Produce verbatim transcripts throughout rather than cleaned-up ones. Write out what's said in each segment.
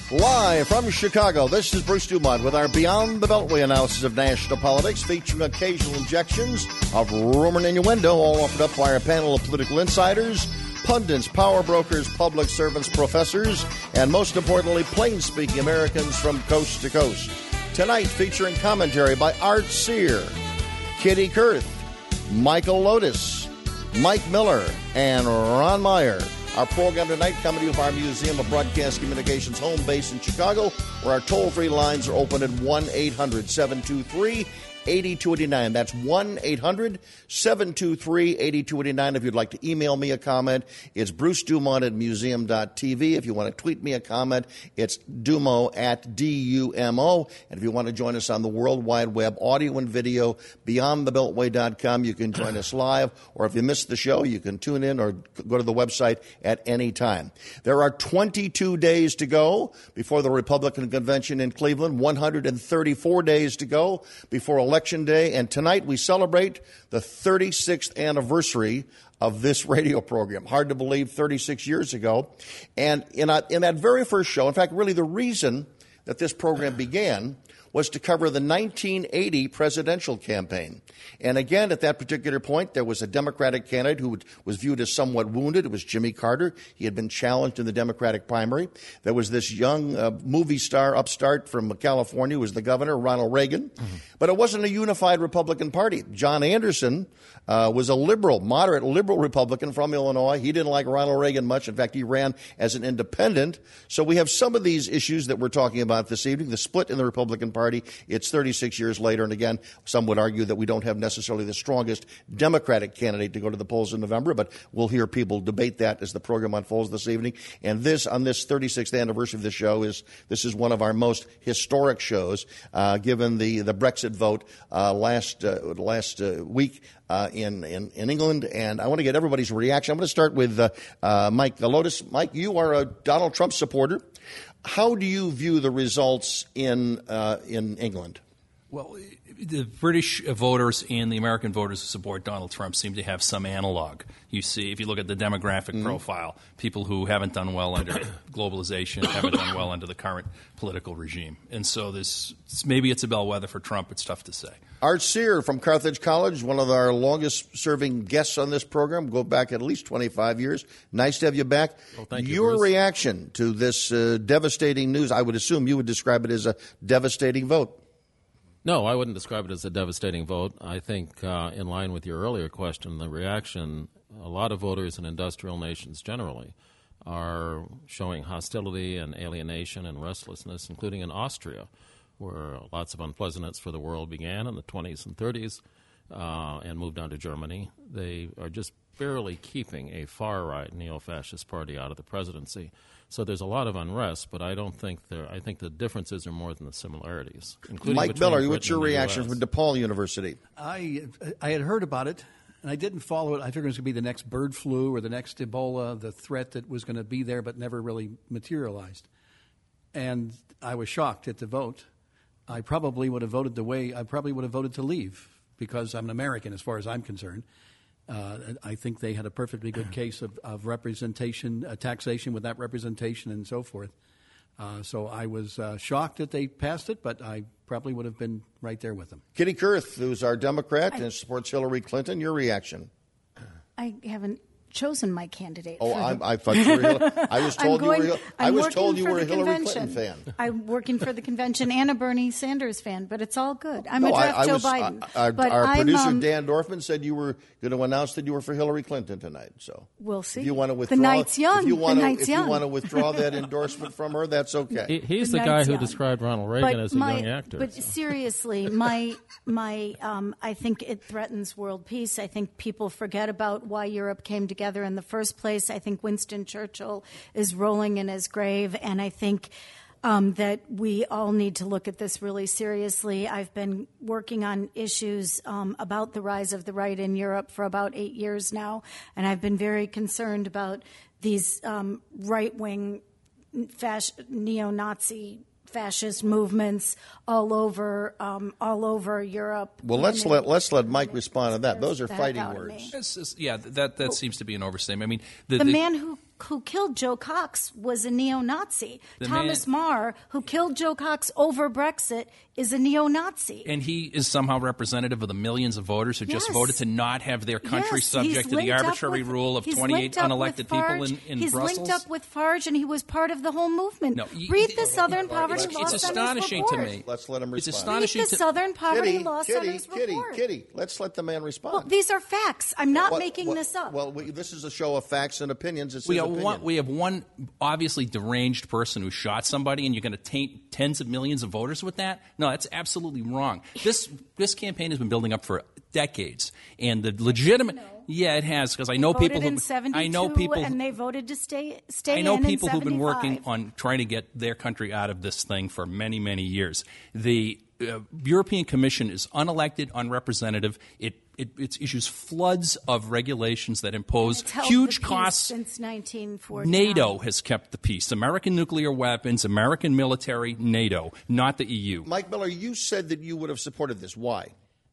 Live from Chicago, this is Bruce Dumont with our Beyond the Beltway analysis of national politics, featuring occasional injections of rumor and innuendo, all offered up by our panel of political insiders, pundits, power brokers, public servants, professors, and most importantly, plain-speaking Americans from coast to coast. Tonight, featuring commentary by Art Sear, Kitty Kurth, Michael Lotus, Mike Miller, and Ron Meyer. Our program tonight coming to you from our Museum of Broadcast Communications home base in Chicago, where our toll-free lines are open at one eight hundred seven two three eight two eight nine. That's one eight hundred seven two three eight two eight nine. If you'd like to email me a comment, it's bruce dumont at museum dot t v. If you want to tweet me a comment, it's dumo at D U M O. And if you want to join us on the World Wide Web, audio and video, beyond the beltway dot com, you can join us live. Or if you missed the show, you can tune in or go to the website at any time. There are twenty-two days to go before the Republican convention in Cleveland, one hundred thirty-four days to go before Election Day, and tonight we celebrate the thirty-sixth anniversary of this radio program. Hard to believe, thirty-six years ago. And in, a, in that very first show, in fact, really the reason that this program began was to cover the nineteen eighty presidential campaign. And again, at that particular point, there was a Democratic candidate who was viewed as somewhat wounded. It was Jimmy Carter. He had been challenged in the Democratic primary. There was this young uh, movie star upstart from California who was the governor, Ronald Reagan. Mm-hmm. But it wasn't a unified Republican Party. John Anderson uh, was a liberal, moderate liberal Republican from Illinois. He didn't like Ronald Reagan much. In fact, he ran as an independent. So we have some of these issues that we're talking about this evening, the split in the Republican Party. It's thirty-six years later, and again, some would argue that we don't have necessarily the strongest Democratic candidate to go to the polls in November, but we'll hear people debate that as the program unfolds this evening. And this, on this thirty-sixth anniversary of the show, is this is one of our most historic shows, uh, given the, the Brexit vote uh, last uh, last uh, week uh, in, in in England. And I want to get everybody's reaction. I'm going to start with uh, uh, Mike Lotus. Mike, you are a Donald Trump supporter. How do you view the results in uh, in England? Well, the British voters and the American voters who support Donald Trump seem to have some analog. You see, if you look at the demographic mm-hmm. profile, people who haven't done well under globalization, haven't done well under the current political regime. And so this maybe it's a bellwether for Trump. It's tough to say. Art Sear from Carthage College, one of our longest-serving guests on this program, go back at least twenty-five years. Nice to have you back. Well, thank you, Your Bruce. reaction to this uh, devastating news, I would assume you would describe it as a devastating vote. No, I wouldn't describe it as a devastating vote. I think, uh, in line with your earlier question, the reaction, a lot of voters in industrial nations generally are showing hostility and alienation and restlessness, including in Austria, where lots of unpleasantness for the world began in the twenties and thirties uh, and moved on to Germany. They are just barely keeping a far-right neo-fascist party out of the presidency. So there's a lot of unrest, but I don't think there. I think the differences are more than the similarities. Including Mike Miller, Britain what's your and the reaction U S. from DePaul University? I I had heard about it, and I didn't follow it. I figured it was going to be the next bird flu or the next Ebola, the threat that was going to be there but never really materialized. And I was shocked at the vote. I probably would have voted the way I probably would have voted to leave because I'm an American as far as I'm concerned. Uh, I think they had a perfectly good case of, of representation, uh, taxation with that representation and so forth. Uh, so I was uh, shocked that they passed it, but I probably would have been right there with them. Kitty Kurth, who's our Democrat I, and supports Hillary Clinton, your reaction? I haven't chosen my candidate. Oh, for I, the, I thought you were. Hillary. I was told going, you were. I I'm was told you for were a the Hillary convention. Clinton fan. I'm working for the convention and a Bernie Sanders fan, but it's all good. I'm no, a draft I, I Joe was, Biden. I, our but our I'm, producer um, Dan Dorfman said you were going to announce that you were for Hillary Clinton tonight. So we'll see. If you want to withdraw, the night's young. If you want the to, night's if young. you want to withdraw that endorsement from her, that's okay. He, he's The the, guy night's who young. described Ronald Reagan but as a my, young actor. But so. seriously, my my um, I think it threatens world peace. I think people forget about why Europe came together in the first place. I think Winston Churchill is rolling in his grave, and I think um, that we all need to look at this really seriously. I've been working on issues um, about the rise of the right in Europe for about eight years now, and I've been very concerned about these um, right-wing fasc- neo-Nazi fascist movements all over um, all over Europe. Well, let's And let they- let's let Mike respond to that. Those are the heck fighting out of words. me. It's just, yeah, that that seems to be an overstatement. I mean, the, The the man who who killed Joe Cox was a neo-Nazi. The Thomas man- Marr, who killed Joe Cox over Brexit, is a neo-Nazi. And he is somehow representative of the millions of voters who just Yes. voted to not have their country Yes, subject he's to the linked up arbitrary with- rule of he's twenty-eight linked up unelected with people Farage. in, in he's Brussels. linked up with Farage, and he was part of the whole movement. No, you- Read you- the Southern Poverty It's, Law it's Center's astonishing to report. me. Let's let him It's respond. astonishing Read the to Southern Poverty Kitty, Law Kitty, Center's Kitty, report. Kitty, let's let the man respond. Well, these are facts. I'm not Well, making well, this up. Well, we, this is a show of facts and opinions. It's We his have, opinion. one, we have one obviously deranged person who shot somebody, and you're going to taint tens of millions of voters with that? No, that's absolutely wrong. This this campaign has been building up for decades, and the legitimate. Yeah, it has, because I know voted people. in Who, seventy-two, I know people. and they voted to stay stay I know in people in who've been working seventy-five. on trying to get their country out of this thing for many, many years. The uh, European Commission is unelected, unrepresentative. It, it it issues floods of regulations that impose It's held huge the peace costs. since nineteen forty-nine. NATO has kept the peace. American nuclear weapons, American military, NATO, not the E U. Mike Miller, you said that you would have supported this. Why?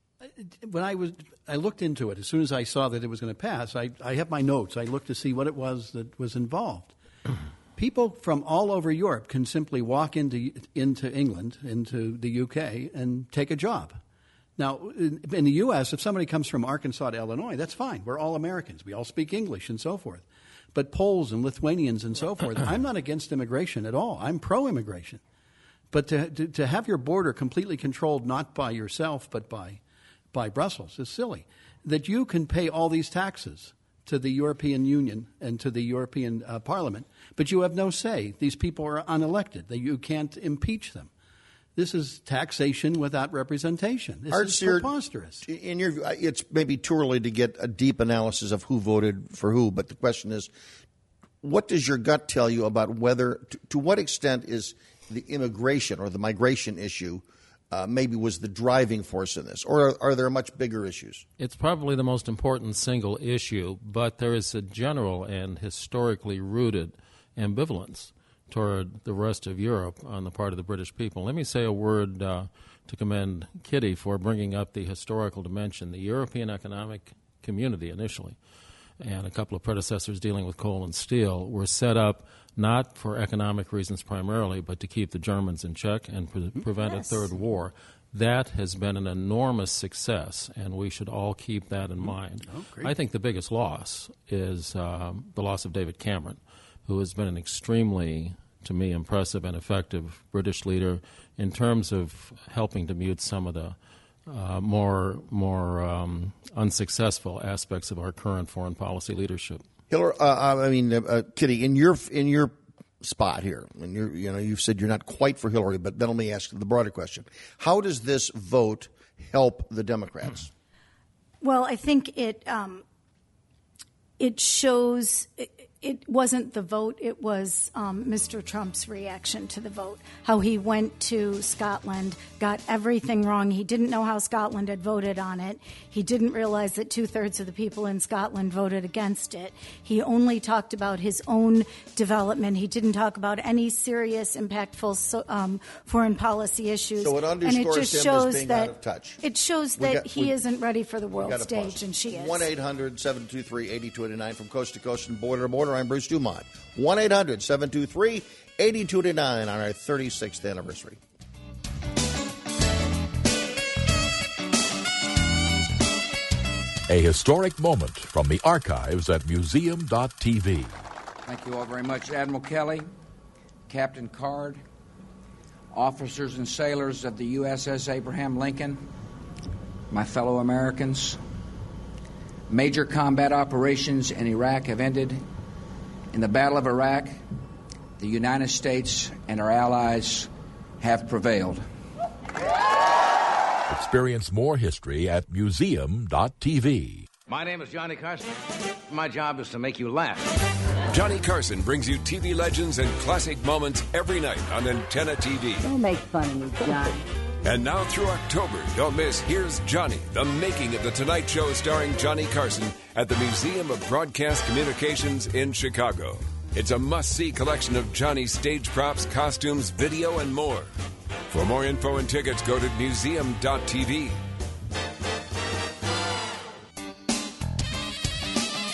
When I was, I looked into it. As soon as I saw that it was going to pass, I, I have my notes. I looked to see what it was that was involved. People from all over Europe can simply walk into into England, into the U K, and take a job. Now, in, in the U S, if somebody comes from Arkansas to Illinois, that's fine. We're all Americans. We all speak English and so forth. But Poles and Lithuanians and so forth, I'm not against immigration at all. I'm pro-immigration. But to, to, to have your border completely controlled not by yourself but by by Brussels is silly. That you can pay all these taxes to the European Union and to the European uh, Parliament, but you have no say. These people are unelected. That you can't impeach them. This is taxation without representation. This Art is Sear, preposterous. In your view, it's maybe too early to get a deep analysis of who voted for who, but the question is, what does your gut tell you about whether, to, to what extent is the immigration or the migration issue uh, maybe was the driving force in this, or are, are there much bigger issues? It's probably the most important single issue, but there is a general and historically rooted ambivalence toward the rest of Europe on the part of the British people. Let me say a word uh, to commend Kitty for bringing up the historical dimension. The European Economic Community initially, and a couple of predecessors dealing with coal and steel, were set up not for economic reasons primarily, but to keep the Germans in check and pre- prevent Yes. a third war. That has been an enormous success, and we should all keep that in mind. Oh, great. I think the biggest loss is um, the loss of David Cameron, who has been an extremely, to me, impressive and effective British leader in terms of helping to mute some of the uh, more more um, unsuccessful aspects of our current foreign policy leadership. Hillary, uh, I mean, uh, Kitty, in your in your spot here, and you're, you know, you've said you're not quite for Hillary, but then let me ask the broader question: how does this vote help the Democrats? Well, I think it um, it shows it, it wasn't the vote; it was um, Mister Trump's reaction to the vote. How he went to Scotland, got everything wrong. He didn't know how Scotland had voted on it. He didn't realize that two thirds of the people in Scotland voted against it. He only talked about his own development. He didn't talk about any serious, impactful so, um, foreign policy issues. So it and it underscores just him as shows being that out of touch. It shows We that got- he we- isn't ready for the world Gotta stage, pause. and she is. one eight hundred seven two three eight two eight nine from coast to coast and border to border. I'm Bruce Dumont. one eight hundred seven two three eight two eight nine on our thirty-sixth anniversary. A historic moment from the archives at museum dot t v. Thank you all very much. Admiral Kelly, Captain Card, officers and sailors of the U S S Abraham Lincoln, my fellow Americans, major combat operations in Iraq have ended. In the Battle of Iraq, the United States and our allies have prevailed. Experience more history at museum dot t v. My name is Johnny Carson. My job is to make you laugh. Johnny Carson brings you T V legends and classic moments every night on Antenna T V. Don't make fun of me, Johnny. And now through October, don't miss Here's Johnny, the making of The Tonight Show starring Johnny Carson at the Museum of Broadcast Communications in Chicago. It's a must-see collection of Johnny's stage props, costumes, video, and more. For more info and tickets, go to museum dot t v.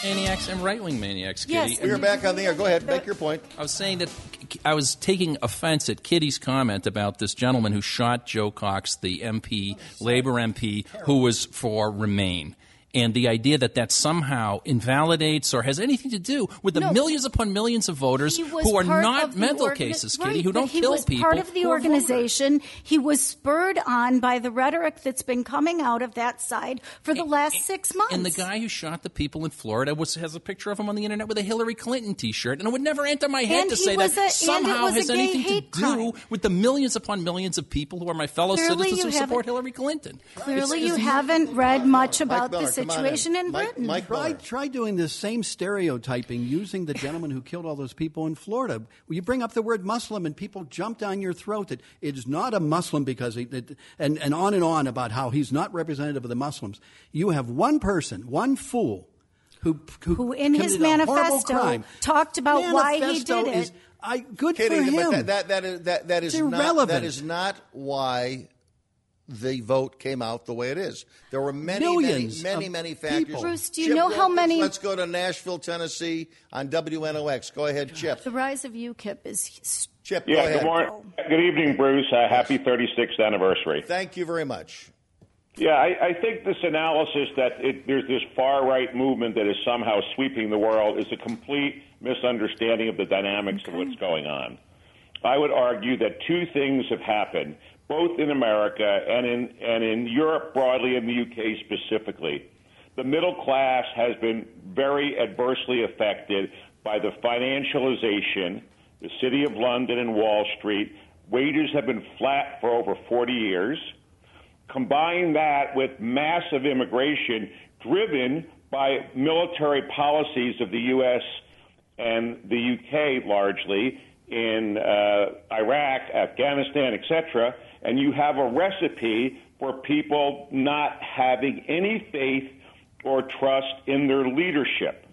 maniacs and right-wing maniacs, Kitty. Yes, We are back on the air. Go ahead, make your point. I was saying that I was taking offense at Kitty's comment about this gentleman who shot Joe Cox, the M P, Labor M P, who was for Remain. And the idea that that somehow invalidates or has anything to do with the No. millions upon millions of voters He was who are part not of the mental organi- cases, right, Kitty, who but don't he kill was people. part of the who are organization. He was spurred on by the rhetoric that's been coming out of that side for the last six months. And the guy who shot the people in Florida was, has a picture of him on the internet with a Hillary Clinton T-shirt, and it would never enter my head And to he say was that a- and it somehow was a has gay anything hate to do crime. with the millions upon millions of people who are my fellow Clearly citizens you who support haven't- Hillary Clinton. Clearly, It's- you it's- haven't read much about Miller, the come on situation in. in Mike- Britain. Mike Try, Miller. try doing this same stereotyping using the gentleman who killed all those people in Florida. Well, you bring up the word Muslim and people jump down your throat that it's not a Muslim because he, it, and, and on and on about how he's not representative of the Muslims. You have one person, one fool, who who, Who in his committed a horrible manifesto crime. talked about why he Manifesto did is- it. I, good Kitty, for him. but that, that, that is, that, that is It's not, irrelevant. that is not why the vote came out the way it is. There were many, Millions many, many, of many factors. people. Bruce, do you Chip know how Wilkins, many- Let's go to Nashville, Tennessee on W N O X. Go ahead, Chip. The rise of UKIP is Chip, go Yeah, ahead. good morning. Good evening, Bruce. Uh, happy thirty-sixth anniversary. Thank you very much. Yeah, I, I think this analysis that it, there's this far-right movement that is somehow sweeping the world is a complete misunderstanding of the dynamics Okay. of what's going on. I would argue that two things have happened, both in America and in, and in Europe broadly and the U K specifically. The middle class has been very adversely affected by the financialization, the City of London and Wall Street. Wages have been flat for over forty years. Combine that with massive immigration driven by military policies of the U S and the U K largely in uh, Iraq, Afghanistan, et cetera, and you have a recipe for people not having any faith or trust in their leadership.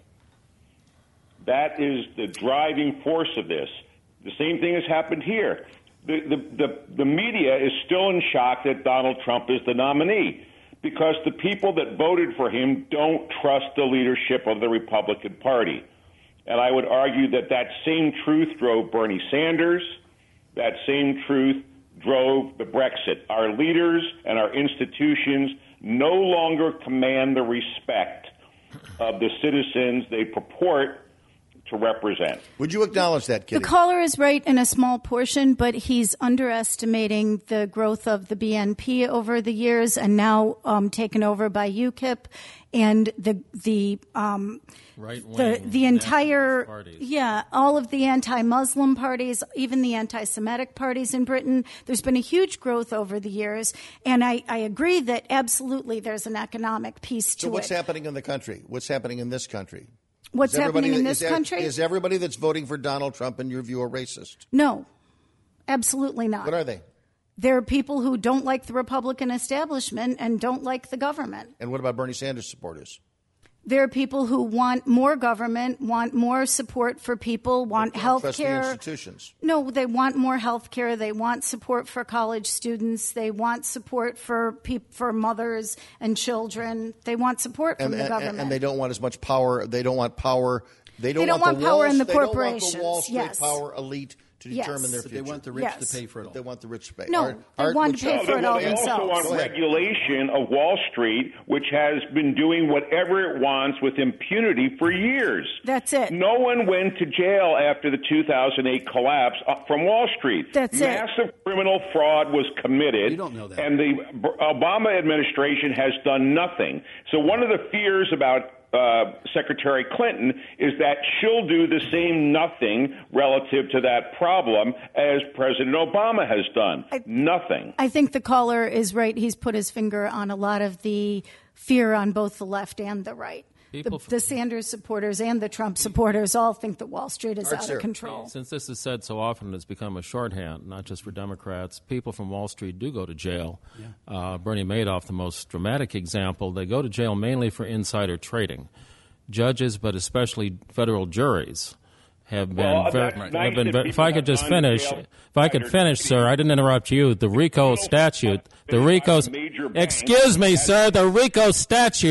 That is the driving force of this. The same thing has happened here. The, the, the, the media is still in shock that Donald Trump is the nominee because the people that voted for him don't trust the leadership of the Republican Party. And I would argue that that same truth drove Bernie Sanders. That same truth drove the Brexit. Our leaders and our institutions no longer command the respect of the citizens they purport to represent. Would you acknowledge that, Kitty? The caller is right in a small portion, but he's underestimating the growth of the B N P over the years and now um, taken over by UKIP and the the um, Right-wing the the entire parties. yeah all of the anti-Muslim parties, even the anti-Semitic parties in Britain. There's been a huge growth over the years, and I, I agree that absolutely there's an economic piece to So what's it. happening in the country? What's happening in this country? What's Is everybody happening in that- this is there- country? Is everybody that's voting for Donald Trump, in your view, a racist? No, absolutely not. What are they? There are people who don't like the Republican establishment and don't like the government. And what about Bernie Sanders supporters? There are people who want more government, want more support for people, want Don't health trust the care. institutions. No, they want more health care. They want support for college students. They want support for peop- for mothers and children. They want support from And, the and, government. and they don't want as much power. They don't want power. They don't, They don't want, want the power Wall, in the they don't want the corporations, Wall Street yes. power elite to Yes. determine their But future. they want the rich Yes. to pay for it all. They want the rich to pay. No, Art, they Art, want would to pay you- for it they, all they also themselves. want Go ahead. regulation of Wall Street, which has been doing whatever it wants with impunity for years. That's it. No one went to jail after the two thousand eight collapse uh, from Wall Street. That's it. Massive criminal fraud was committed. You don't know that. And the B- Obama administration has done nothing. So one of the fears about Uh, Secretary Clinton is that she'll do the same nothing relative to that problem as President Obama has done. I- nothing. I think the caller is right. He's put his finger on a lot of the fear on both the left and the right. The, People f- the Sanders supporters and the Trump supporters all think that Wall Street is Art's out here. of control. Since this is said so often, it's become a shorthand, not just for Democrats. People from Wall Street do go to jail. Yeah. Uh, Bernie Madoff, the most dramatic example, they go to jail mainly for insider trading. Judges, but especially federal juries, have been Well, very. that's Have nice been that very if people I could have just gone to finish, jail. if I could finish, sir, I didn't interrupt you. The RICO statute, the RICO. major bank Excuse me, sir. The RICO statute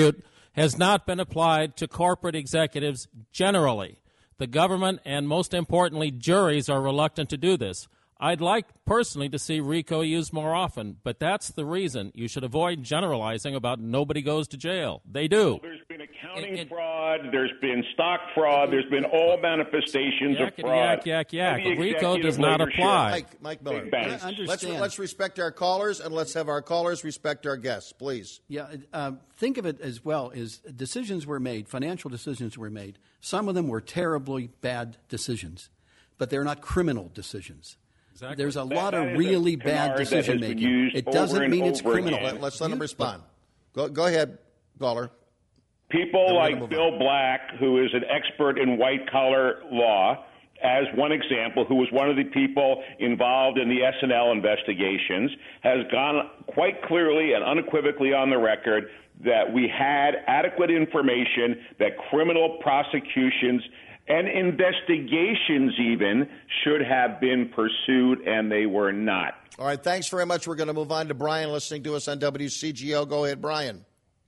has not been applied to corporate executives generally. The government and, most importantly, juries are reluctant to do this. I'd like personally to see RICO used more often, but that's the reason. You should avoid generalizing about nobody goes to jail. They do. Well, there's been accounting and, and, fraud, there's been stock fraud, there's been all manifestations yak, of fraud. Yak, yak, yak. RICO does not apply. Mike, Mike Miller, let's, let's respect our callers, and let's have our callers respect our guests, please. Yeah, uh, think of it as well as decisions were made, financial decisions were made. Some of them were terribly bad decisions, but they're not criminal decisions. Exactly. There's a that, lot that of really bad decision making. It doesn't mean it's criminal. Let, let's let them respond. Go, go ahead, caller. People like Bill Black, who is an expert in white-collar law, as one example, who was one of the people involved in the S and L investigations, has gone quite clearly and unequivocally on the record that we had adequate information that criminal prosecutions and investigations even should have been pursued, and they were not. All right, thanks very much. We're going to move on to Brian listening to us on W C G O. Go ahead, Brian.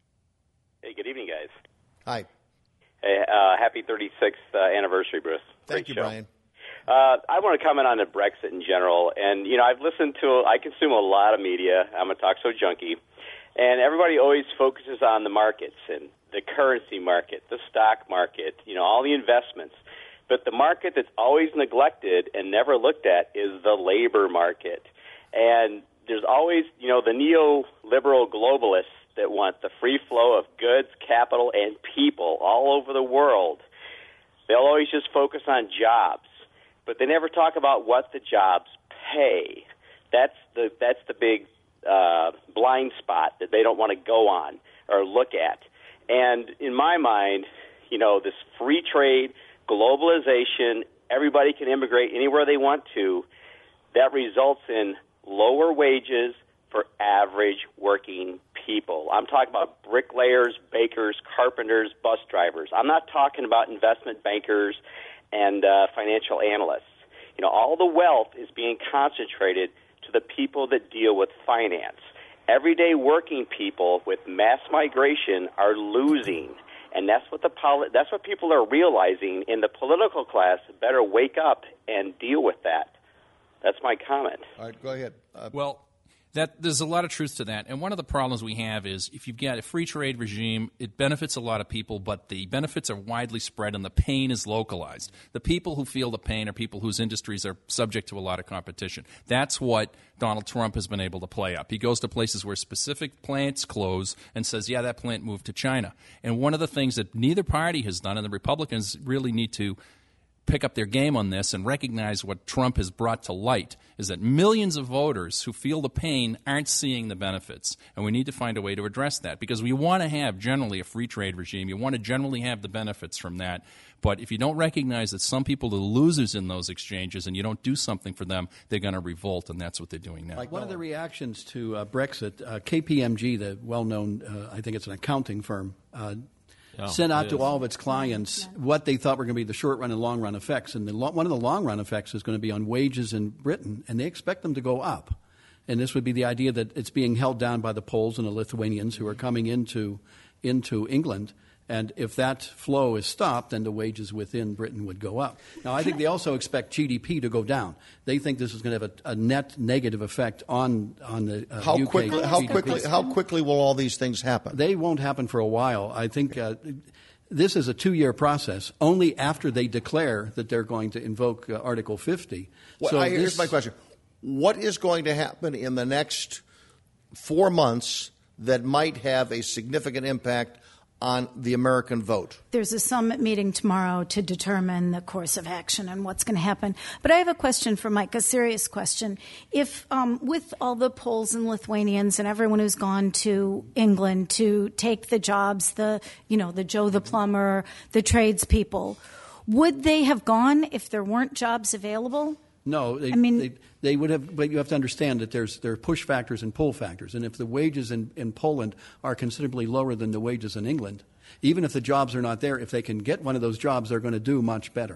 Hey, good evening, guys. Hi. Hey, uh, happy thirty-sixth uh, anniversary, Bruce. Thank Great you, show. Brian. Uh, I want to comment on the Brexit in general. And, you know, I've listened to, I consume a lot of media. I'm a talk show junkie. And everybody always focuses on the markets and the currency market, the stock market, you know, all the investments. But the market that's always neglected and never looked at is the labor market. And there's always, you know, the neoliberal globalists that want the free flow of goods, capital, and people all over the world. They'll always just focus on jobs, but they never talk about what the jobs pay. That's the that's the big uh, blind spot that they don't want to go on or look at. And in my mind, you know, this free trade, globalization, everybody can immigrate anywhere they want to, that results in lower wages for average working people. I'm talking about bricklayers, bakers, carpenters, bus drivers. I'm not talking about investment bankers and uh, financial analysts. You know, all the wealth is being concentrated to the people that deal with finance. Everyday working people with mass migration are losing, and that's what the poli- that's what people are realizing. In the political class, better wake up and deal with that. That's my comment. All right, go ahead. Uh, well, that there's a lot of truth to that. And one of the problems we have is if you've got a free trade regime, it benefits a lot of people, but the benefits are widely spread and the pain is localized. The people who feel the pain are people whose industries are subject to a lot of competition. That's what Donald Trump has been able to play up. He goes to places where specific plants close and says, yeah, that plant moved to China. And one of the things that neither party has done, and the Republicans really need to pick up their game on this and recognize what Trump has brought to light, is that millions of voters who feel the pain aren't seeing the benefits. And we need to find a way to address that because we want to have generally a free trade regime. You want to generally have the benefits from that. But if you don't recognize that some people are the losers in those exchanges and you don't do something for them, they're going to revolt, and that's what they're doing now. Like one of the reactions to uh, Brexit, uh, K P M G, the well-known, uh, I think it's an accounting firm, uh, Oh, sent out to all of its clients what they thought were going to be the short-run and long-run effects. And the lo- one of the long-run effects is going to be on wages in Britain, and they expect them to go up. And this would be the idea that it's being held down by the Poles and the Lithuanians who are coming into into England. And if that flow is stopped, then the wages within Britain would go up. Now, I think they also expect G D P to go down. They think this is going to have a, a net negative effect on on the uh, how U K quickly? How G D P. quickly? How quickly will all these things happen? They won't happen for a while. I think uh, this is a two-year process. Only after they declare that they're going to invoke uh, Article fifty. Well, so I, here's this, my question: what is going to happen in the next four months that might have a significant impact on the American vote? There's a summit meeting tomorrow to determine the course of action and what's going to happen. But I have a question for Mike, a serious question. If um, with all the Poles and Lithuanians and everyone who's gone to England to take the jobs, the you know the Joe the plumber, the tradespeople, would they have gone if there weren't jobs available? No, they, I mean, they, they would have. But you have to understand that there's there are push factors and pull factors, and if the wages in, in Poland are considerably lower than the wages in England, even if the jobs are not there, if they can get one of those jobs, they're going to do much better.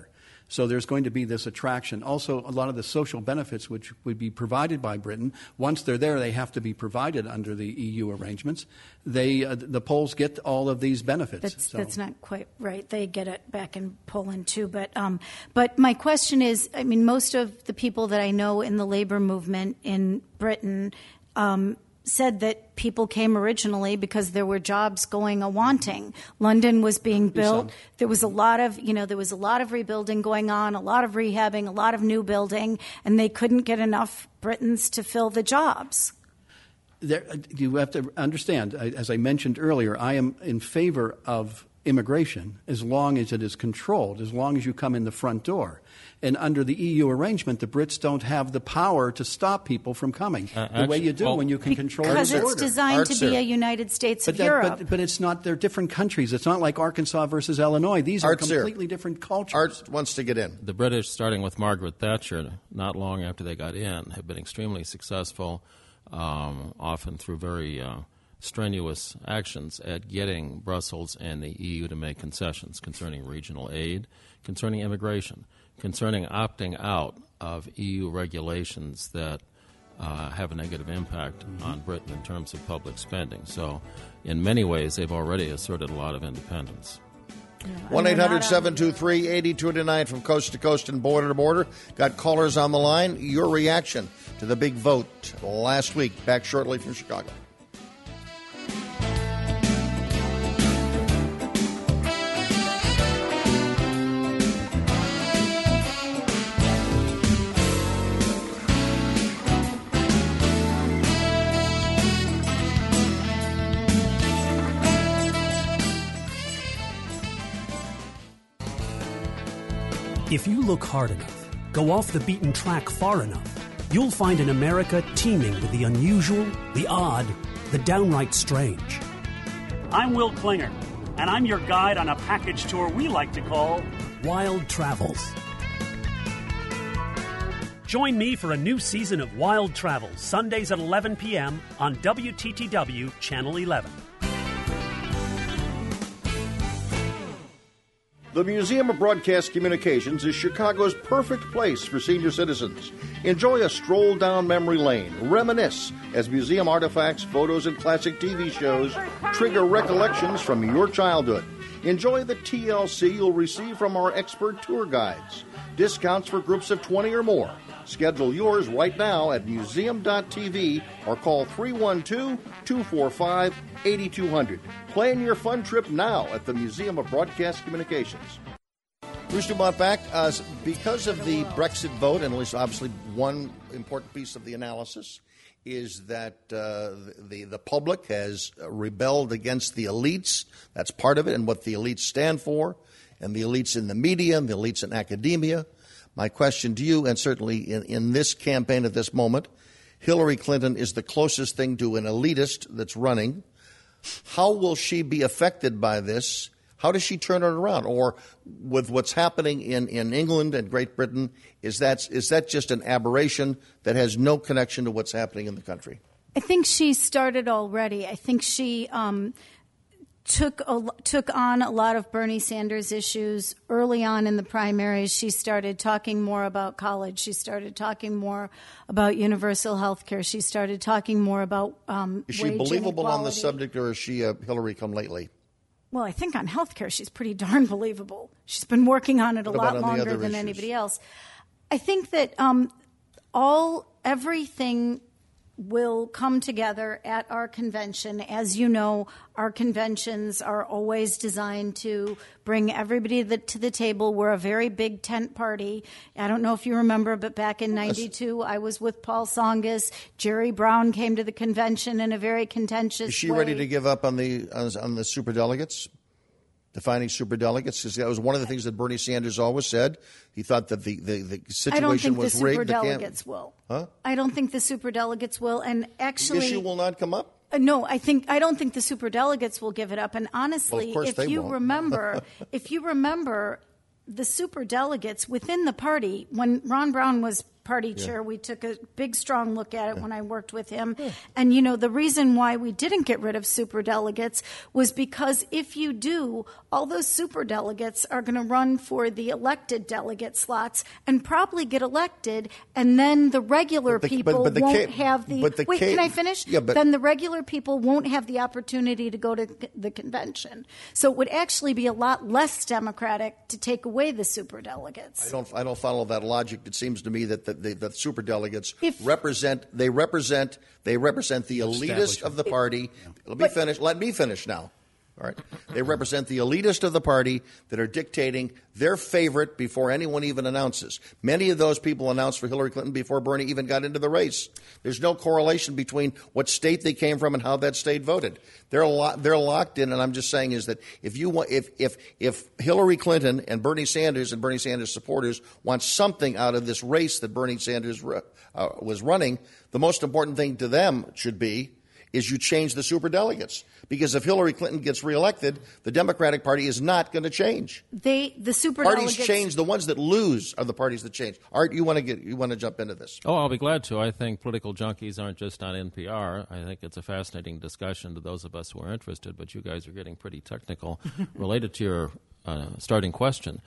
So there's going to be this attraction. Also, a lot of the social benefits which would be provided by Britain, once they're there, they have to be provided under the E U arrangements. They, uh, the Poles get all of these benefits. That's, so. that's not quite right. They get it back in Poland too. But um, but my question is, I mean, most of the people that I know in the labor movement in Britain um, said that people came originally because there were jobs going a-wanting. London was being built. There was a lot of, you know, there was a lot of rebuilding going on, a lot of rehabbing, a lot of new building, and they couldn't get enough Britons to fill the jobs. There, you have to understand, as I mentioned earlier, I am in favor of immigration as long as it is controlled, as long as you come in the front door. And under the E U arrangement, the Brits don't have the power to stop people from coming uh, the actually, way you do well, when you can control because the it's border. designed Arts to be there. a United States But, of that, Europe. but, but it's not. They're different countries. It's not like Arkansas versus Illinois. These are Arts there. completely different cultures. Art wants to get in. The British, starting with Margaret Thatcher, not long after they got in, have been extremely successful, um, often through very uh, strenuous actions at getting Brussels and the E U to make concessions concerning regional aid, concerning immigration, concerning opting out of E U regulations that uh, have a negative impact mm-hmm. on Britain in terms of public spending. So in many ways, they've already asserted a lot of independence. one eight hundred seven two three eight two two nine from coast to coast and border to border. Got callers on the line. Your reaction to the big vote last week. Back shortly from Chicago. If you look hard enough, go off the beaten track far enough, you'll find an America teeming with the unusual, the odd, the downright strange. I'm Will Klinger, and I'm your guide on a package tour we like to call Wild Travels. Join me for a new season of Wild Travels, Sundays at eleven p.m. on W T T W Channel eleven. The Museum of Broadcast Communications is Chicago's perfect place for senior citizens. Enjoy a stroll down memory lane, reminisce as museum artifacts, photos, and classic T V shows trigger recollections from your childhood. Enjoy the T L C you'll receive from our expert tour guides. Discounts for groups of twenty or more. Schedule yours right now at museum dot t v or call three one two, two four five, eight two zero zero. Plan your fun trip now at the Museum of Broadcast Communications. Bruce Dumont back. Uh, because of the Brexit vote, and at least obviously one important piece of the analysis, is that uh, the, the public has rebelled against the elites. That's part of it, and what the elites stand for, and the elites in the media, and the elites in academia. My question to you, and certainly in, in this campaign at this moment, Hillary Clinton is the closest thing to an elitist that's running. How will she be affected by this? How does she turn it around? Or with what's happening in, in England and Great Britain, is that, is that just an aberration that has no connection to what's happening in the country? I think she started already. I think she um, took a, took on a lot of Bernie Sanders issues early on in the primaries. She started talking more about college. She started talking more about universal health care. She started talking more about um, Is she wage believable inequality. on the subject, or is she a Hillary come lately? Well, I think on health care she's pretty darn believable. She's been working on it a What about lot on the longer other than issues? anybody else. I think that um, all everything will come together at our convention. As you know, our conventions are always designed to bring everybody the, to the table. We're a very big tent party. I don't know if you remember, but back in ninety-two, I was with Paul Tsongas. Jerry Brown came to the convention in a very contentious Is she way. ready to give up on the on, on the superdelegates? Defining superdelegates? Because that was one of the things that Bernie Sanders always said. He thought that the, the, the situation I don't think was the rigged. superdelegates will. Huh? I don't think the superdelegates will. And actually, The issue will not come up? Uh, no, I think I don't think the superdelegates will give it up. And honestly, Well, of course if they you won't. remember, if you remember the superdelegates within the party when Ron Brown was party Yeah. chair. We took a big, strong look at it Yeah. when I worked with him. Yeah. And, you know, the reason why we didn't get rid of superdelegates was because if you do, all those superdelegates are going to run for the elected delegate slots and probably get elected, and then the regular But the- people but- but the won't ca- have the, but the wait, ca- can I finish? Yeah, but- then the regular people won't have the opportunity to go to the convention. So it would actually be a lot less democratic to take away the superdelegates. I don't. I don't follow that logic. It seems to me that the, the, the superdelegates If- represent. They represent. They represent the elitist of the party. Let me But- finish. Let me finish now. All right. They represent the elitist of the party that are dictating their favorite before anyone even announces. Many of those people announced for Hillary Clinton before Bernie even got into the race. There's no correlation between what state they came from and how that state voted. They're lo- they're locked in, and I'm just saying is that if you want, if if if Hillary Clinton and Bernie Sanders and Bernie Sanders supporters want something out of this race that Bernie Sanders uh, was running, the most important thing to them should be is you change the superdelegates. Because if Hillary Clinton gets reelected, the Democratic Party is not going to change. They the superdelegates Parties change. The ones that lose are the parties that change. Art, you want to get you want to jump into this? Oh, I'll be glad to. I think political junkies aren't just on N P R. I think it's a fascinating discussion to those of us who are interested, but you guys are getting pretty technical. Related to your uh, starting question,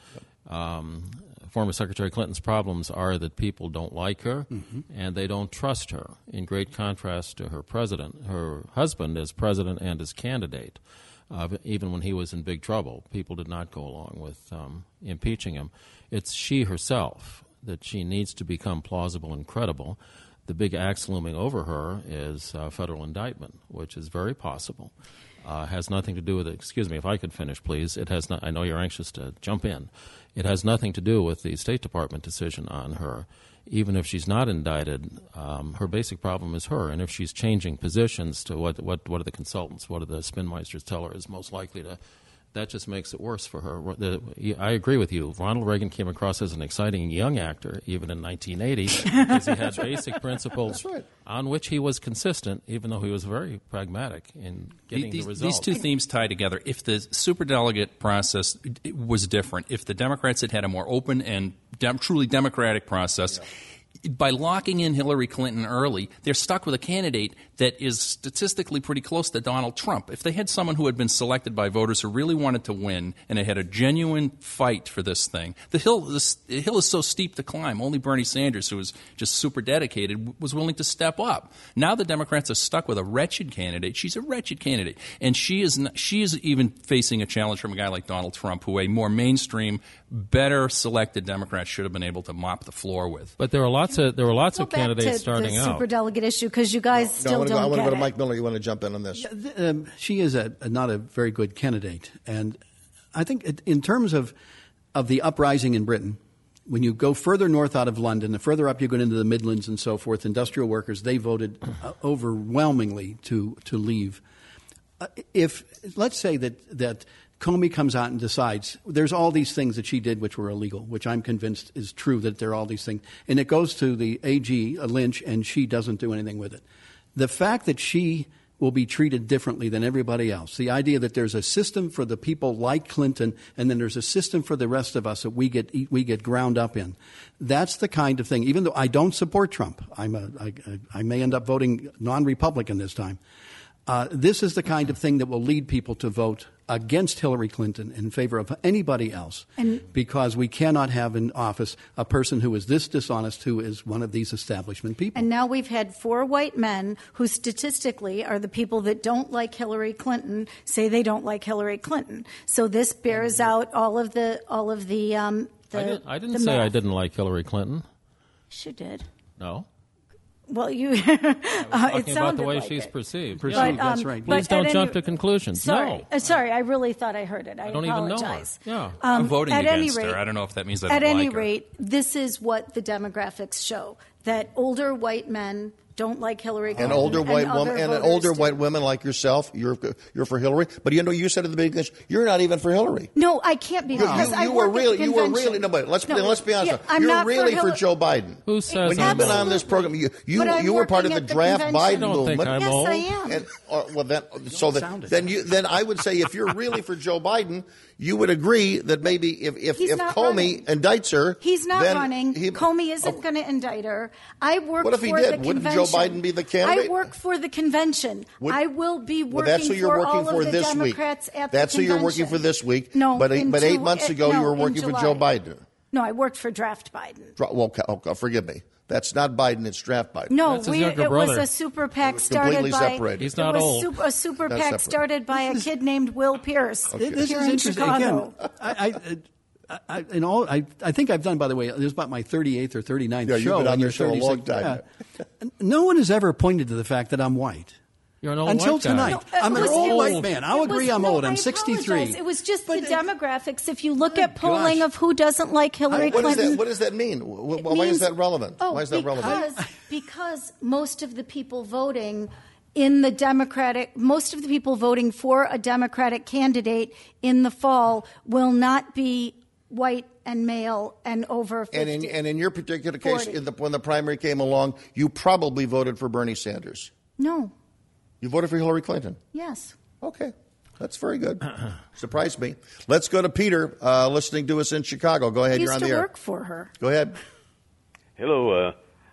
um, former Secretary Clinton's problems are that people don't like her mm-hmm. and they don't trust her, in great contrast to her president, her husband as president and as candidate. Uh, even when he was in big trouble, people did not go along with um, impeaching him. It's she herself that she needs to become plausible and credible. The big axe looming over her is uh, federal indictment, which is very possible. Uh, has nothing to do with it. Excuse me, if I could finish, please. It has not. I know you're anxious to jump in. It has nothing to do with the State Department decision on her. Even if she's not indicted, um, her basic problem is her. And if she's changing positions to what what what do the consultants, what do the spinmeisters tell her is most likely to, that just makes it worse for her. The, I agree with you. Ronald Reagan came across as an exciting young actor, even in nineteen eighty, because he had basic principles right. on which he was consistent, even though he was very pragmatic in getting these, the results. These two themes tie together. If the superdelegate process was different, if the Democrats had had a more open and dem- truly democratic process, yeah. By locking in Hillary Clinton early, they're stuck with a candidate that is statistically pretty close to Donald Trump. If they had someone who had been selected by voters who really wanted to win and they had a genuine fight for this thing, the hill, the, the hill is so steep to climb. Only Bernie Sanders, who was just super dedicated, was willing to step up. Now the Democrats are stuck with a wretched candidate. She's a wretched candidate, and she is not, she is even facing a challenge from a guy like Donald Trump, who a more mainstream, better selected Democrat should have been able to mop the floor with. But there are lots of there were lots Go of candidates back to starting the out. superdelegate issue, because you guys No, still I want to don't go, I want get to go to it. Mike Miller. You want to jump in on this? Um, she is a, a, not a very good candidate, and I think it, in terms of of the uprising in Britain, when you go further north out of London, the further up you go into the Midlands and so forth, industrial workers, they voted uh, overwhelmingly to to leave. Uh, if let's say that that Comey comes out and decides there's all these things that she did which were illegal, which I'm convinced is true, that there are all these things, and it goes to the A G, Lynch, and she doesn't do anything with it. The fact that she will be treated differently than everybody else, the idea that there's a system for the people like Clinton and then there's a system for the rest of us that we get we get ground up in, that's the kind of thing. Even though I don't support Trump, I'm a, I, I may end up voting non-Republican this time. Uh, this is the kind of thing that will lead people to vote against Hillary Clinton in favor of anybody else, and because we cannot have in office a person who is this dishonest, who is one of these establishment people. And now we've had four white men who statistically are the people that don't like Hillary Clinton say they don't like Hillary Clinton. So this bears out all of the all of the. Um, the I, did, I didn't the say math. I didn't like Hillary Clinton. She did. No. Well, you. uh, talking it sounded about the way like she's it. perceived. Perceived, Yeah. But, um, that's right. Please but don't at jump any- to conclusions. Sorry, No. uh, sorry. I really thought I heard it. I, I don't even know her. apologize. Yeah. Um, I'm voting at any against rate, her. I don't know if that means I At don't any like her. rate, this is what the demographics show: that older white men don't like Hillary And Clinton. older white and woman, and voters older do. white women like yourself, you're you're for Hillary. But you know, you said at the beginning, you're not even for Hillary. No, I can't be You, because you, I you work were really, at the you were convention. really. No, but let's No, be, let's be honest. yeah, I'm you're not really for, for, Hillary. Joe Biden. Who says when I'm you've been old? on this program? You you, But I'm you were part of working the at the draft convention. Biden I don't think movement. I'm Yes, old. I am. And, or, well, then, so that, then you then I would say if you're really for Joe Biden, you would agree that maybe if if, He's if not Comey running. indicts her, He's not then running. he- Comey isn't going to indict her. I work What if he for did? the Wouldn't convention. Joe Biden be the candidate? I work for the convention. Would- I will be working Well, that's who you're for working all for of the this Democrats week. at That's the who you're working convention. for this week. No, but in but eight two- months uh, ago no, you were in working for July. Joe Biden. No, I worked for Draft Biden. Dra- Well, okay, okay, forgive me. That's not Biden. It's draft Biden. No, That's his we, younger it was brother. a super PAC was started completely by. separated. He's it not was old. Super, a super Not PAC separate. started by a kid named Will Pierce Okay. This here is in interesting. Chicago. Again, I, I, I, in all, I, I think I've done, by the way, this is about my thirty-eighth or thirty-ninth Yeah, show. you've been on and this you're show a long thirty-six. time. Yeah. No one has ever pointed to the fact that I'm white. You're an old Until white guy. tonight. No, it I'm an was- old it was- white man. I'll it was- agree I'm no, old. I'm I sixty-three. apologize. It was just But the it- demographics. If you look Good at polling gosh. of who doesn't like Hillary What, is Clinton. that, what does that mean? Wh- it wh- Why is means- that relevant? Oh, Why is that because, relevant? because most of the people voting in the Democratic, most of the people voting for a Democratic candidate in the fall will not be white and male and over fifty. And in, and in your particular case, forty. in the, when the primary came along, you probably voted for Bernie Sanders. No. You voted for Hillary Clinton. Yes. Okay. That's very good. Surprised me. Let's go to Peter, uh, listening to us in Chicago. Go ahead. I You're used on to the air. work for her. Go ahead. Hello. Uh,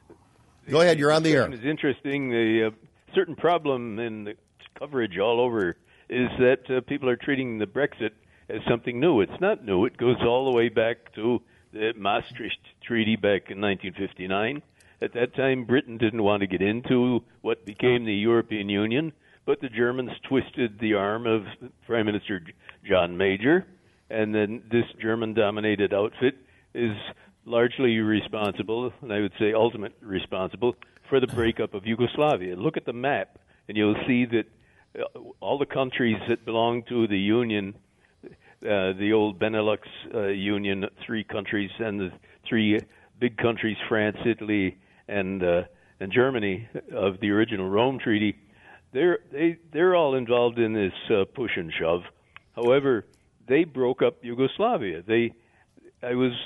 Go ahead. You're on the air. It's interesting. The uh, certain problem in the coverage all over is that uh, people are treating the Brexit as something new. It's not new. It goes all the way back to the Maastricht Treaty back in nineteen fifty-nine. At that time, Britain didn't want to get into what became the European Union, but the Germans twisted the arm of Prime Minister John Major, and then this German-dominated outfit is largely responsible, and I would say ultimate responsible, for the breakup of Yugoslavia. Look at the map, and you'll see that uh, all the countries that belong to the Union, uh, the old Benelux uh, Union, three countries, and the three big countries, France, Italy, and uh, and Germany of the original Rome Treaty, they're they they're all involved in this uh, push and shove. However, they broke up Yugoslavia. They, I was,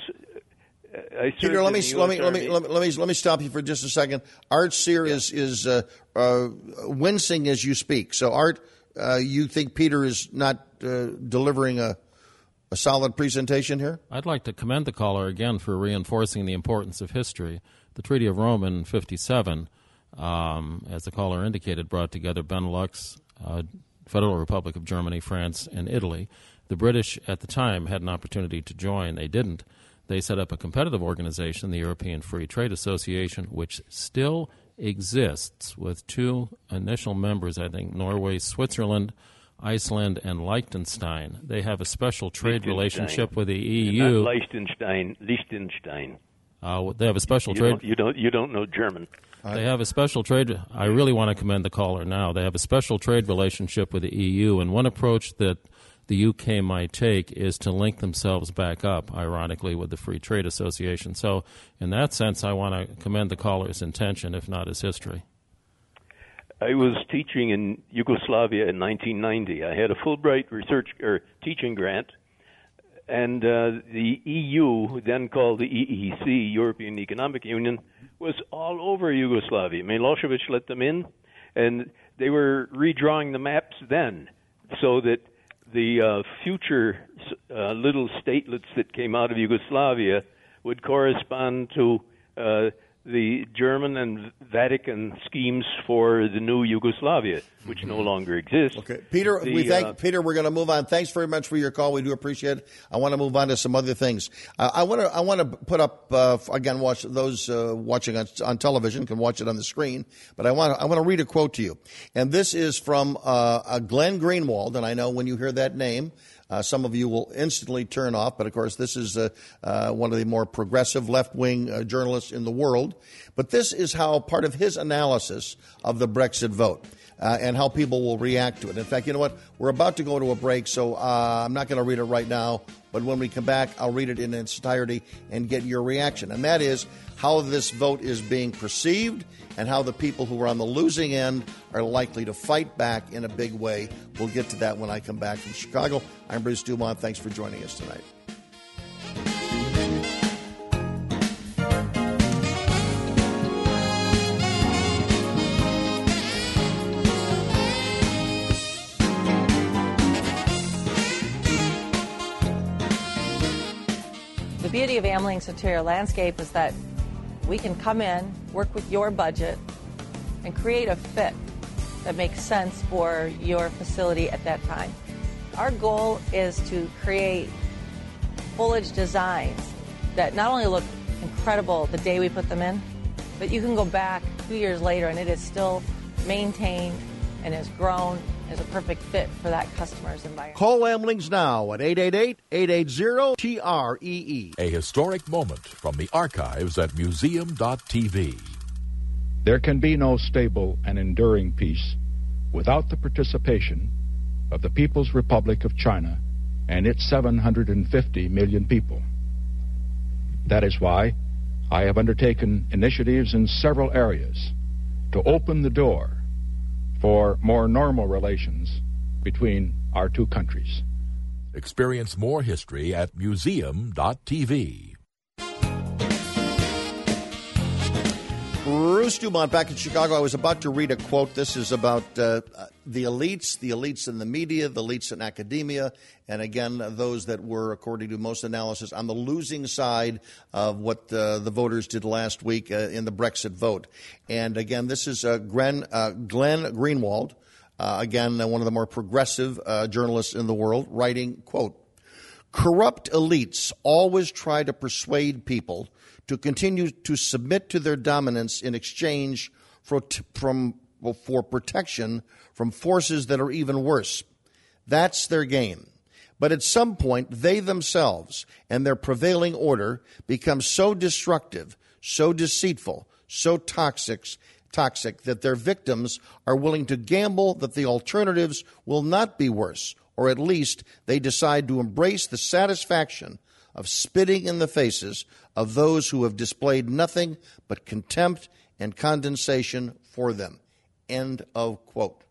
I served Peter, let in me the let me, U S let me Army. let me let me let me stop you for just a second. Art Sear is is uh, uh, wincing as you speak. So, Art, uh, you think Peter is not uh, delivering a a solid presentation here? I'd like to commend the caller again for reinforcing the importance of history. The Treaty of Rome in fifty-seven, um, as the caller indicated, brought together Benelux, uh, Federal Republic of Germany, France, and Italy. The British at the time had an opportunity to join. They didn't. They set up a competitive organization, the European Free Trade Association, which still exists with two initial members, I think, Norway, Switzerland, Iceland, and Liechtenstein. They have a special trade Liechtenstein. relationship with the E And U. Not Liechtenstein, Liechtenstein. Uh, they have a special You trade. don't, you don't you don't know German. They have a special trade. I really want to commend the caller now. They have a special trade relationship with the E U, and one approach that the U K might take is to link themselves back up, ironically, with the Free Trade Association. So, in that sense, I want to commend the caller's intention, if not his history. I was teaching in Yugoslavia in nineteen ninety. I had a Fulbright research or teaching grant, and uh, the E U, then called the E E C, European Economic Union, was all over Yugoslavia. Milosevic let them in, and they were redrawing the maps then so that the uh, future uh, little statelets that came out of Yugoslavia would correspond to uh, the German and Vatican schemes for the new Yugoslavia, which no longer exists. Okay, Peter, The, we thank uh, Peter. We're going to move on. Thanks very much for your call. We do appreciate it. I want to move on to some other things. Uh, I want to I want to put up uh, again. Watch those uh, watching on, on television can watch it on the screen. But I want to I want to read a quote to you, and this is from uh, uh, Glenn Greenwald. And I know when you hear that name, Uh, some of you will instantly turn off, but of course this is uh, uh, one of the more progressive left-wing uh, journalists in the world. But this is how part of his analysis of the Brexit vote. uh, and how people will react to it. In fact, you know what? We're about to go to a break, so uh, I'm not going to read it right now. But when we come back, I'll read it in its entirety and get your reaction. And that is how this vote is being perceived and how the people who are on the losing end are likely to fight back in a big way. We'll get to that when I come back from Chicago. I'm Bruce Dumont. Thanks for joining us tonight. The beauty of Amling's interior landscape is that we can come in, work with your budget, and create a fit that makes sense for your facility at that time. Our goal is to create foliage designs that not only look incredible the day we put them in, but you can go back two years later and it is still maintained and has grown as a perfect fit for that customer's environment. Call Amlings now at eight eight eight, eight eight zero, T R E E. A historic moment from the archives at museum dot t v. There can be no stable and enduring peace without the participation of the People's Republic of China and its seven hundred fifty million people. That is why I have undertaken initiatives in several areas to open the door for more normal relations between our two countries. Experience more history at museum dot t v. Bruce Dumont back in Chicago. I was about to read a quote. This is about uh, the elites, the elites in the media, the elites in academia, and again, those that were, according to most analysis, on the losing side of what uh, the voters did last week uh, in the Brexit vote. And again, this is uh, Glenn, uh, Glenn Greenwald, uh, again, uh, one of the more progressive uh, journalists in the world, writing, quote, "Corrupt elites always try to persuade people to continue to submit to their dominance in exchange for, from, for protection from forces that are even worse. That's their game. But at some point, they themselves and their prevailing order become so destructive, so deceitful, so toxic, toxic that their victims are willing to gamble that the alternatives will not be worse, or at least they decide to embrace the satisfaction of spitting in the faces of those who have displayed nothing but contempt and condescension for them." End of quote.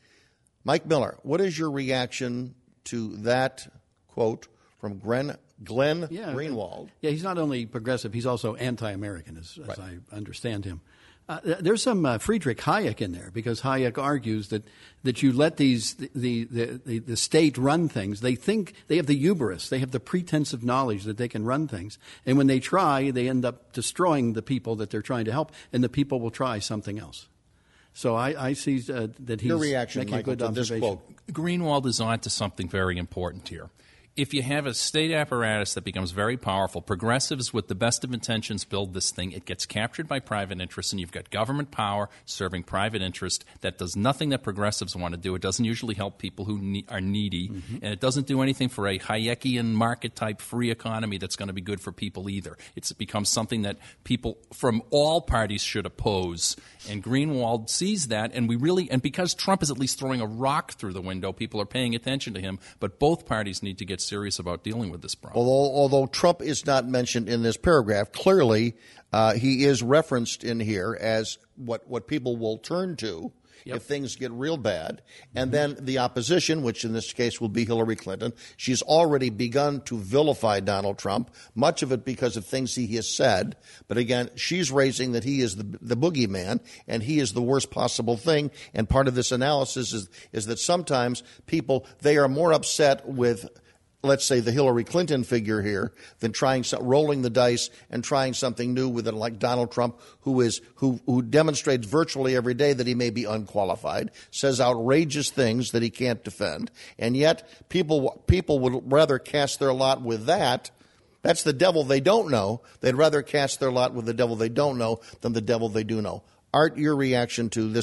Mike Miller, what is your reaction to that quote from Glenn, Glenn yeah, Greenwald? Yeah, he's not only progressive, he's also anti-American, as, as right. I understand him. Uh, there's some uh, Friedrich Hayek in there, because Hayek argues that, that you let these the, the, the, the state run things. They think they have the hubris, they have the pretense of knowledge that they can run things, and when they try, they end up destroying the people that they're trying to help, and the people will try something else. So I, I see uh, that he's Your reaction, making Michael, a good to this observation. quote. Greenwald is on to something very important here. If you have a state apparatus that becomes very powerful, progressives with the best of intentions build this thing. It gets captured by private interests, and you've got government power serving private interest that does nothing that progressives want to do. It doesn't usually help people who ne- are needy, mm-hmm. and it doesn't do anything for a Hayekian market-type free economy that's going to be good for people either. It's, it becomes something that people from all parties should oppose, and Greenwald sees that, and we really – and because Trump is at least throwing a rock through the window, people are paying attention to him, but both parties need to get serious about dealing with this problem. Although, although Trump is not mentioned in this paragraph, clearly uh, he is referenced in here as what, what people will turn to yep. if things get real bad. And mm-hmm. then the opposition, which in this case will be Hillary Clinton, she's already begun to vilify Donald Trump, much of it because of things he has said. But again, she's raising that he is the, the boogeyman and he is the worst possible thing. And part of this analysis is, is that sometimes people, they are more upset with, let's say, the Hillary Clinton figure here, than trying rolling the dice and trying something new with it, like Donald Trump, who is who who demonstrates virtually every day that he may be unqualified, says outrageous things that he can't defend, and yet people people would rather cast their lot with that. That's the devil they don't know. They'd rather cast their lot with the devil they don't know than the devil they do know. Art, your reaction to this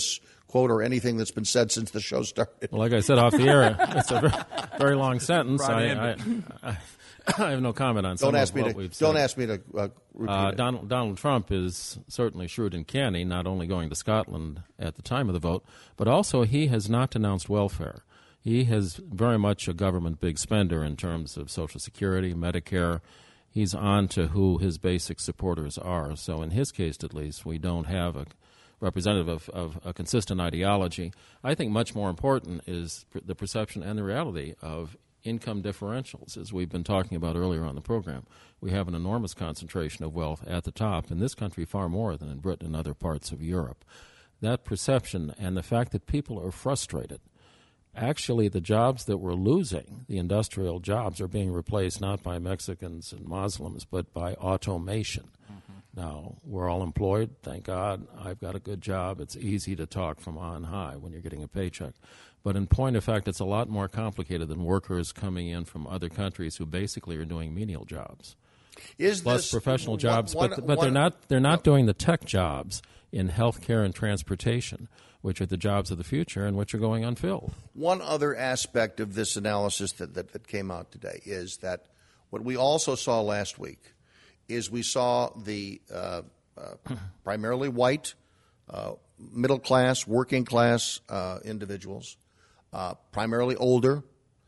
quote or anything that's been said since the show started. Well, like I said off the air, it's a very, very long sentence. Right, I, I, I, I have no comment on some don't ask of me what to, we've Don't said. ask me to uh, repeat uh, it. Donald, Donald Trump is certainly shrewd and canny, not only going to Scotland at the time of the vote, but also he has not denounced welfare. He has very much a government big spender in terms of Social Security, Medicare. He's on to who his basic supporters are. So in his case, at least, we don't have a representative of, of a consistent ideology. I think much more important is pr- the perception and the reality of income differentials, as we've been talking about earlier on the program. We have an enormous concentration of wealth at the top, in this country far more than in Britain and other parts of Europe. That perception and the fact that people are frustrated. Actually, the jobs that we're losing, the industrial jobs, are being replaced not by Mexicans and Muslims, but by automation. Mm-hmm. Now, we're all employed, thank God. I've got a good job. It's easy to talk from on high when you're getting a paycheck. But in point of fact, it's a lot more complicated than workers coming in from other countries who basically are doing menial jobs. Is plus this professional one, jobs, one, but, but one, they're not they're not doing the tech jobs in healthcare and transportation, which are the jobs of the future and which are going unfilled. One other aspect of this analysis that, that, that came out today is that what we also saw last week is we saw the uh, uh, primarily white, uh, middle class, working class uh, individuals, uh, primarily older,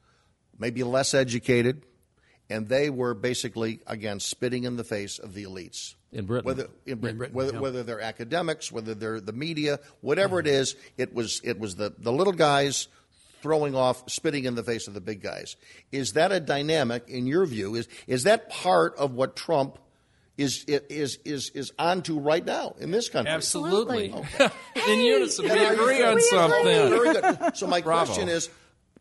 maybe less educated, and they were basically, again, spitting in the face of the elites. In Britain. Whether, in Britain, In Britain, whether, yeah. whether they're academics, whether they're the media, whatever it is, it was it was the, the little guys throwing off, spitting in the face of the big guys. Is that a dynamic, in your view? Is is that part of what Trump is is is is onto right now in this country? Absolutely. Okay. In unison, we And are you- agree on we something. Very good. So my Bravo. question is,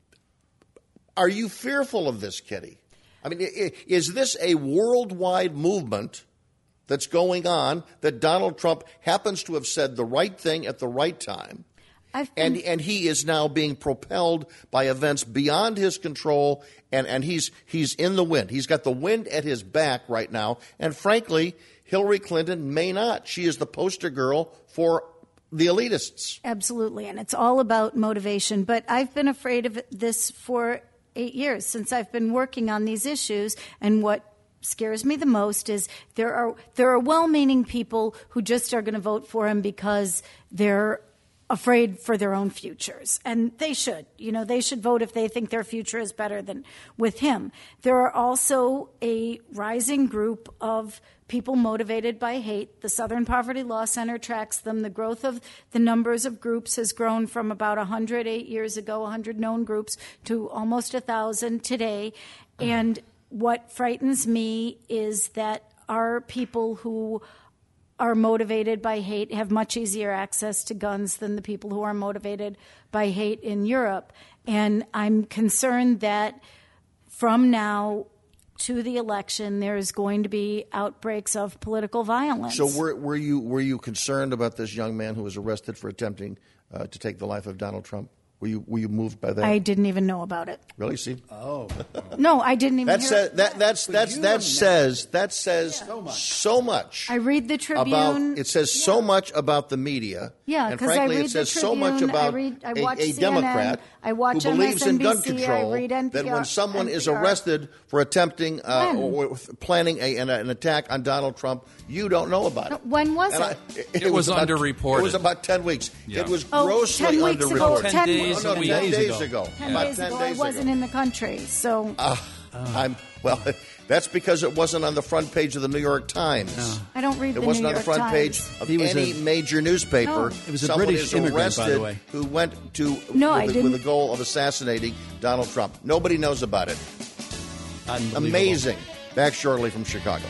are you fearful of this, Kitty? I mean, i- is this a worldwide movement that's going on that Donald Trump happens to have said the right thing at the right time? I've been- and and he is now being propelled by events beyond his control, and, and he's he's in the wind. He's got the wind at his back right now, and frankly, Hillary Clinton may not. She is the poster girl for the elitists. Absolutely, and it's all about motivation. But I've been afraid of this for eight years since I've been working on these issues, and what scares me the most is there are there are well-meaning people who just are going to vote for him because they're afraid for their own futures, and they should. You know, they should vote if they think their future is better than with him. There are also a rising group of people motivated by hate. The Southern Poverty Law Center tracks them. The growth of the numbers of groups has grown from about one hundred eight years ago, one hundred known groups, to almost one thousand today. And what frightens me is that our people who are motivated by hate have much easier access to guns than the people who are motivated by hate in Europe. And I'm concerned that from now to the election, there is going to be outbreaks of political violence. So were, were you were you concerned about this young man who was arrested for attempting uh, to take the life of Donald Trump? Were you were you moved by that? I didn't even know about it. Really, Steve? Oh, No, I didn't even that hear says it. that that's that's that says that says so much. I read the Tribune. About it says so much about the media. Yeah, and 'cause I frankly, read it says the so much Tribune, I about read- I a, watch a C N N, Democrat I watch who believes in gun M S N B C, control. I read N P R, that when someone is N P R. arrested for attempting uh, When? or planning a, an, an attack on Donald Trump, you don't know about it. When was And it? I- It was about- underreported. It was about ten weeks. Yeah. It was Oh, grossly ten weeks ago, underreported. ten days no, no, ago. ten days ago. ago. Ten About days ten ago, days I wasn't ago. in the country, so I'm well. That's because it wasn't on the front page of the New York Times. I don't read It the wasn't New on the York front Times. page of He was any a- major newspaper. No. It was a Someone British is immigrant, by arrested the way. who went to No, with, I the, didn't. with the goal of assassinating Donald Trump. Nobody knows about it. unbelievable. Amazing. Back shortly from Chicago.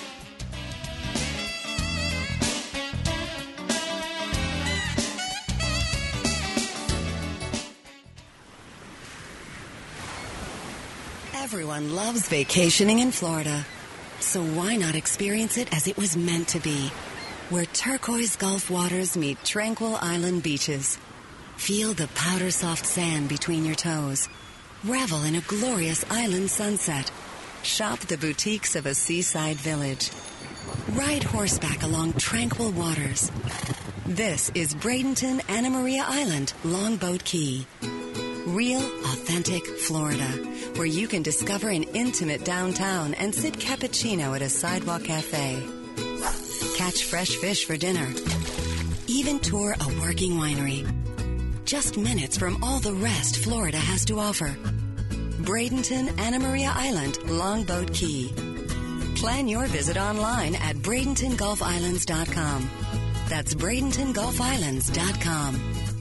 Everyone loves vacationing in Florida. So why not experience it as it was meant to be? Where turquoise Gulf waters meet tranquil island beaches. Feel the powder soft sand between your toes. Revel in a glorious island sunset. Shop the boutiques of a seaside village. Ride horseback along tranquil waters. This is Bradenton Anna Maria Island, Longboat Key. Real, authentic Florida, where you can discover an intimate downtown and sip cappuccino at a sidewalk cafe. Catch fresh fish for dinner. Even tour a working winery. Just minutes from all the rest Florida has to offer. Bradenton Anna Maria Island, Longboat Key. Plan your visit online at Bradenton Gulf Islands dot com. That's Bradenton Gulf Islands dot com.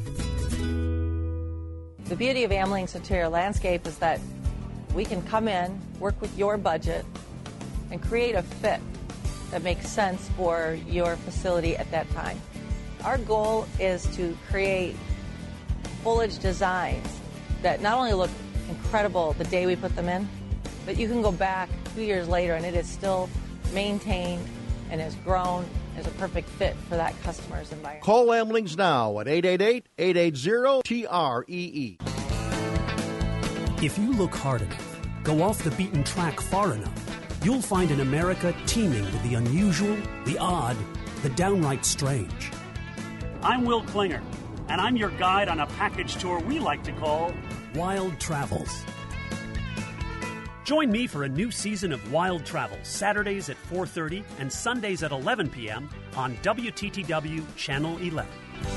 The beauty of Amling's interior landscape is that we can come in, work with your budget, and create a fit that makes sense for your facility at that time. Our goal is to create foliage designs that not only look incredible the day we put them in, but you can go back two years later and it is still maintained and has grown as a perfect fit for that customer's environment. Call Amlings now at eight eight eight, eight eight zero, T R E E. If you look hard enough, go off the beaten track far enough, you'll find an America teeming with the unusual, the odd, the downright strange. I'm Will Klinger, and I'm your guide on a package tour we like to call Wild Travels. Join me for a new season of Wild Travels, Saturdays at four thirty and Sundays at eleven p.m. on W T T W Channel eleven.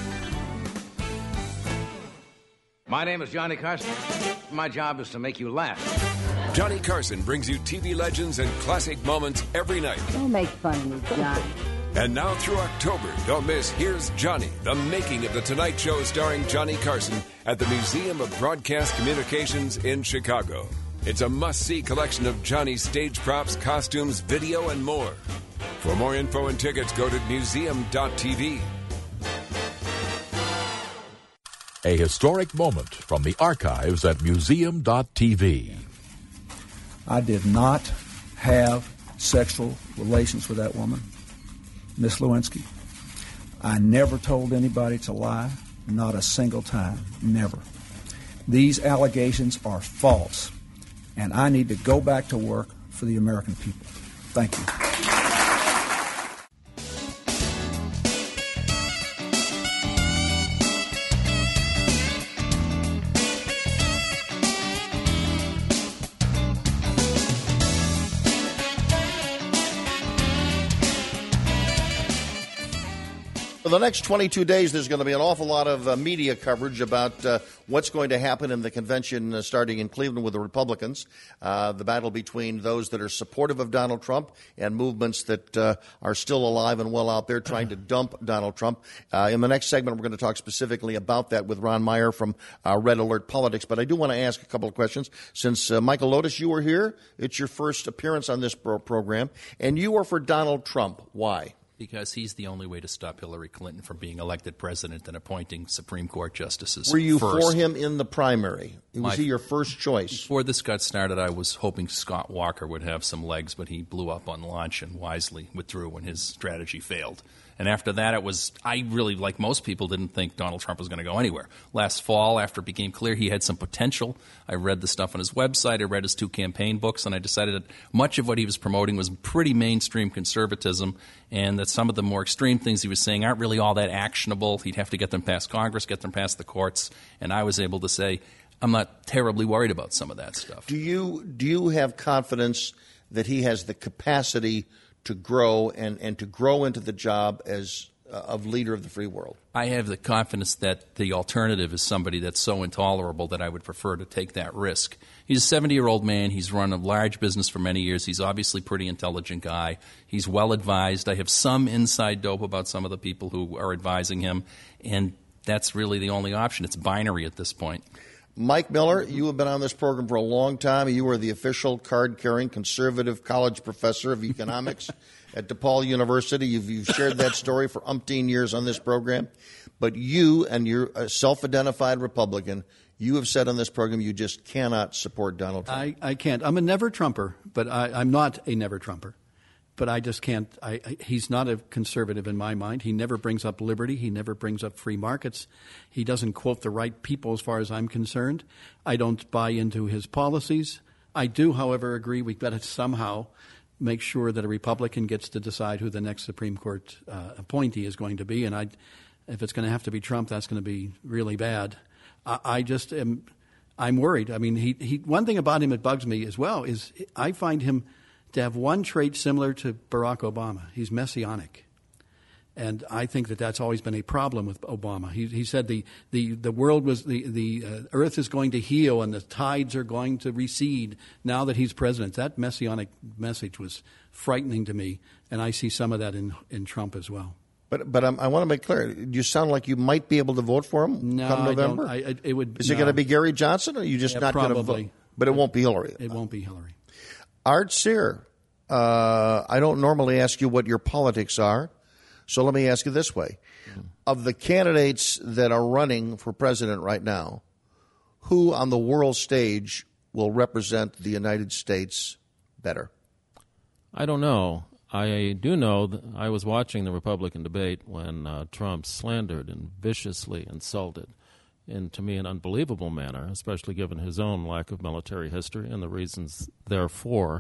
My name is Johnny Carson. My job is to make you laugh. Johnny Carson brings you T V legends and classic moments every night. Don't make fun of me, Johnny. And now through October, don't miss Here's Johnny, the making of The Tonight Show starring Johnny Carson at the Museum of Broadcast Communications in Chicago. It's a must-see collection of Johnny's stage props, costumes, video, and more. For more info and tickets, go to museum dot t v. A historic moment from the archives at museum dot t v. I did not have sexual relations with that woman, Miss Lewinsky. I never told anybody to lie, not a single time, never. These allegations are false, and I need to go back to work for the American people. Thank you. For the next twenty-two days, there's going to be an awful lot of uh, media coverage about uh, what's going to happen in the convention uh, starting in Cleveland with the Republicans, uh, the battle between those that are supportive of Donald Trump and movements that uh, are still alive and well out there trying to dump Donald Trump. Uh, in the next segment, we're going to talk specifically about that with Ron Meyer from uh, Red Alert Politics. But I do want to ask a couple of questions. Since, uh, Michael Lotus, you were here, it's your first appearance on this pro- program, and you are for Donald Trump. Why? Because he's the only way to stop Hillary Clinton from being elected president and appointing Supreme Court justices. Were you first. for him in the primary? Was My, he your first choice? Before this got started, I was hoping Scott Walker would have some legs, but he blew up on launch and wisely withdrew when his strategy failed. And after that, it was, I really, like most people, didn't think Donald Trump was going to go anywhere. Last fall, after it became clear he had some potential, I read the stuff on his website, I read his two campaign books, and I decided that much of what he was promoting was pretty mainstream conservatism, and that some of the more extreme things he was saying aren't really all that actionable. He'd have to get them past Congress, get them past the courts, and I was able to say, I'm not terribly worried about some of that stuff. Do you, do you have confidence that he has the capacity to grow and, and to grow into the job as uh, of leader of the free world? I have the confidence that the alternative is somebody that's so intolerable that I would prefer to take that risk. He's a seventy-year-old man. He's run a large business for many years. He's obviously a pretty intelligent guy. He's well-advised. I have some inside dope about some of the people who are advising him, and that's really the only option. It's binary at this point. Mike Miller, you have been on this program for a long time. You are the official card-carrying conservative college professor of economics at DePaul University. You've, you've shared that story for umpteen years on this program. But you, and you're a self-identified Republican, you have said on this program you just cannot support Donald Trump. I, I can't. I'm a never-Trumper, but I, I'm not a never-Trumper. But I just can't. I, I, he's not a conservative in my mind. He never brings up liberty. He never brings up free markets. He doesn't quote the right people as far as I'm concerned. I don't buy into his policies. I do, however, agree we've got to somehow make sure that a Republican gets to decide who the next Supreme Court uh, appointee is going to be. And I, If it's going to have to be Trump, that's going to be really bad. I, I just am. I'm worried. I mean, he, he. One thing about him that bugs me as well is I find him to have one trait similar to Barack Obama. He's messianic. And I think that that's always been a problem with Obama. He, he said the, the, the world was, the, the uh, earth is going to heal and the tides are going to recede now that he's president. That messianic message was frightening to me, and I see some of that in, in Trump as well. But but um, I want to make clear, you sound like you might be able to vote for him no, come November? I don't. I, it would, is no. it going to be Gary Johnson, or are you just yeah, not going to probably. vote? But it won't be Hillary. It won't be Hillary. Art Sear, uh, I don't normally ask you what your politics are. So let me ask you this way. Of the candidates that are running for president right now, who on the world stage will represent the United States better? I don't know. I do know that I was watching the Republican debate when uh, Trump slandered and viciously insulted in, to me, an unbelievable manner, especially given his own lack of military history and the reasons therefore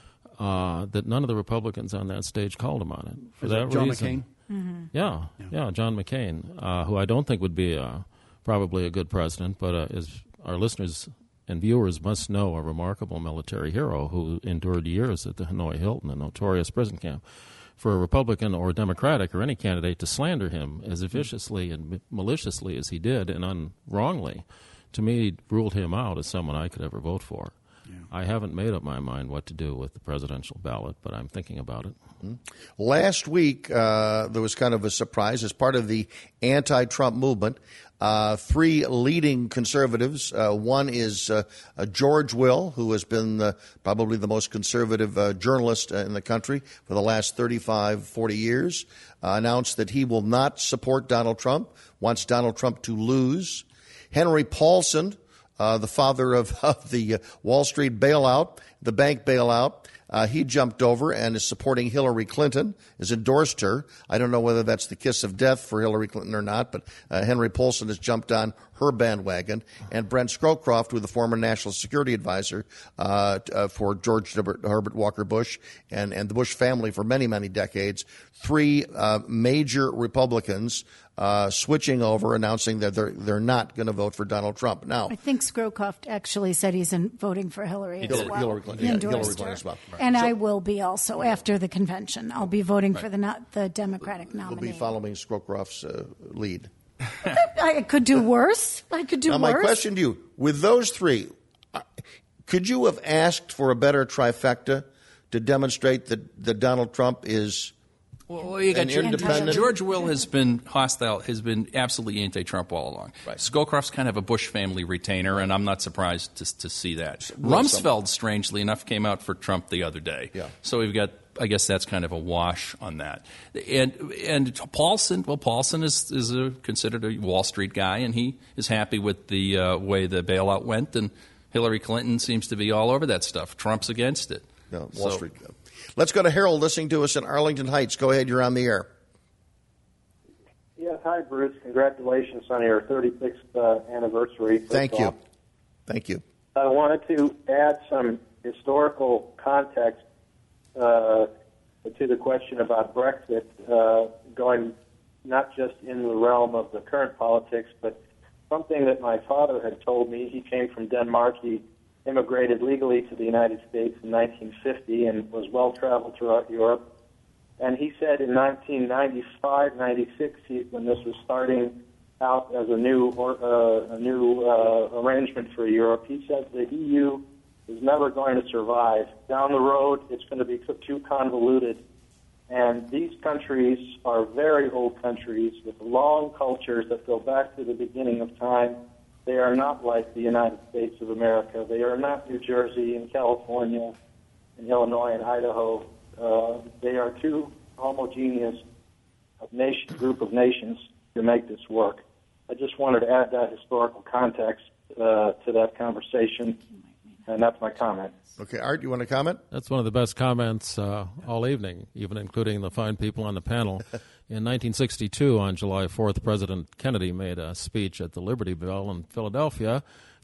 uh, that none of the Republicans on that stage called him on it. For Is that that John reason, McCain? Mm-hmm. Yeah, yeah, yeah, John McCain, uh, who I don't think would be uh, probably a good president, but uh, as our listeners and viewers must know, a remarkable military hero who endured years at the Hanoi Hilton, a notorious prison camp. For a Republican or Democratic or any candidate to slander him as viciously and maliciously as he did and unwrongly, to me, ruled him out as someone I could ever vote for. Yeah. I haven't made up my mind what to do with the presidential ballot, but I'm thinking about it. Mm-hmm. Last week, uh, there was kind of a surprise. As part of the anti-Trump movement, uh, three leading conservatives, uh, one is uh, uh, George Will, who has been uh, probably the most conservative uh, journalist in the country for the last thirty-five, forty years, uh, announced that he will not support Donald Trump, wants Donald Trump to lose. Henry Paulson, Uh, the father of, of the uh, Wall Street bailout, the bank bailout, uh, he jumped over and is supporting Hillary Clinton, has endorsed her. I don't know whether that's the kiss of death for Hillary Clinton or not, but uh, Henry Paulson has jumped on her bandwagon. And Brent Scowcroft, who was the former national security advisor uh, uh, for George Herbert, Herbert Walker Bush and, and the Bush family for many, many decades, three uh, major Republicans Uh, switching over, announcing that they're they're not going to vote for Donald Trump. Now, I think Scowcroft actually said he's in voting for Hillary as Hillary, well. Hillary Clinton, He yeah, endorsed Hillary Clinton her. as well. Right. And So, I will be also after the convention. I'll be voting Right. for the not the Democratic You'll nominee. be following Scowcroft's uh, lead. I could do worse. I could do now, worse. my question to you: with those three, uh, could you have asked for a better trifecta to demonstrate that, that Donald Trump is? Well, you got An George, independent- George Will has been hostile, has been absolutely anti-Trump all along. Right. Scowcroft's kind of a Bush family retainer, and I'm not surprised to, to see that. Will Rumsfeld, strangely enough, came out for Trump the other day. Yeah. So we've got, I guess that's kind of a wash on that. And and Paulson, well, Paulson is is a, considered a Wall Street guy, and he is happy with the uh, way the bailout went. And Hillary Clinton seems to be all over that stuff. Trump's against it. No, Wall So- Street. Let's go to Harold listening to us in Arlington Heights. Go ahead, you're on the air. Yes, hi, Bruce. Congratulations on your thirty-sixth uh, anniversary. First Thank you. off. Thank you. I wanted to add some historical context uh, to the question about Brexit, uh, going not just in the realm of the current politics, but something that my father had told me. He came from Denmark. He immigrated legally to the United States in nineteen fifty and was well-traveled throughout Europe. And he said in nineteen ninety-five, ninety-six, he, when this was starting out as a new or, uh, a new uh, arrangement for Europe, he said the E U is never going to survive. Down the road, it's going to be too convoluted. And these countries are very old countries with long cultures that go back to the beginning of time. They are not like the United States of America. They are not New Jersey and California and Illinois and Idaho. Uh, they are too homogeneous of nation, group of nations to make this work. I just wanted to add that historical context uh, to that conversation, and that's my comment. Okay, Art, you want to comment? That's one of the best comments uh, all evening, even including the fine people on the panel. In nineteen sixty-two, on July fourth, President Kennedy made a speech at the Liberty Bell in Philadelphia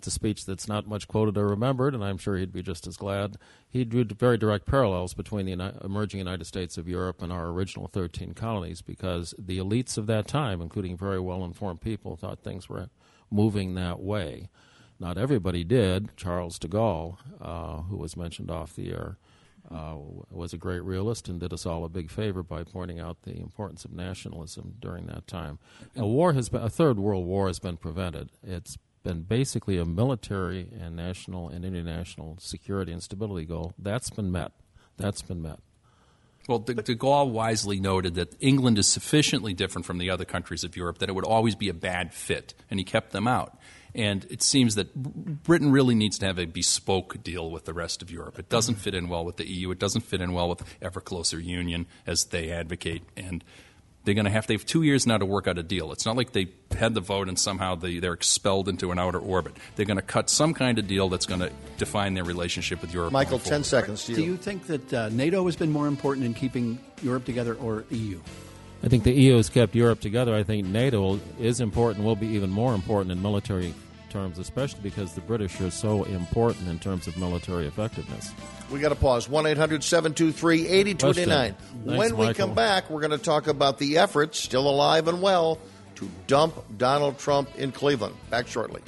It's a speech that's not much quoted or remembered, and I'm sure he'd be just as glad. He drew very direct parallels between the Uni- emerging United States of Europe and our original thirteen colonies, because the elites of that time, including very well-informed people, thought things were moving that way. Not everybody did. Charles de Gaulle, uh, who was mentioned off the air, uh, was a great realist and did us all a big favor by pointing out the importance of nationalism during that time. A war has been, a third world war has been prevented. It's been basically a military and national and international security and stability goal. That's been met. That's been met. Well, de, de Gaulle wisely noted that England is sufficiently different from the other countries of Europe that it would always be a bad fit, and he kept them out. And it seems that Britain really needs to have a bespoke deal with the rest of Europe. It doesn't fit in well with the E U. It doesn't fit in well with ever closer union, as they advocate. And they're going to have they have two years now to work out a deal. It's not like they had the vote and somehow they, they're expelled into an outer orbit. They're going to cut some kind of deal that's going to define their relationship with Europe. Michael, ten seconds to you. Do you think that uh, NATO has been more important in keeping Europe together, or E U? I think the E U has kept Europe together. I think NATO is important, will be even more important in military terms, especially because the British are so important in terms of military effectiveness. We got to pause. one eight hundred seven two three eight zero two nine. When Thanks, we Michael. come back, we're going to talk about the efforts, still alive and well, to dump Donald Trump in Cleveland. Back shortly.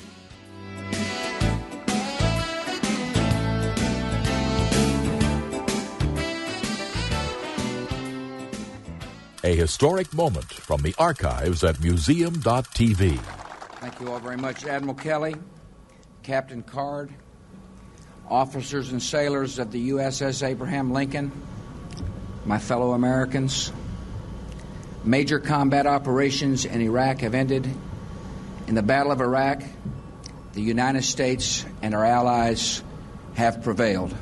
A historic moment from the archives at museum dot t v. Thank you all very much. Admiral Kelly, Captain Card, officers and sailors of the U S S Abraham Lincoln, my fellow Americans, major combat operations in Iraq have ended. In the Battle of Iraq, the United States and our allies have prevailed.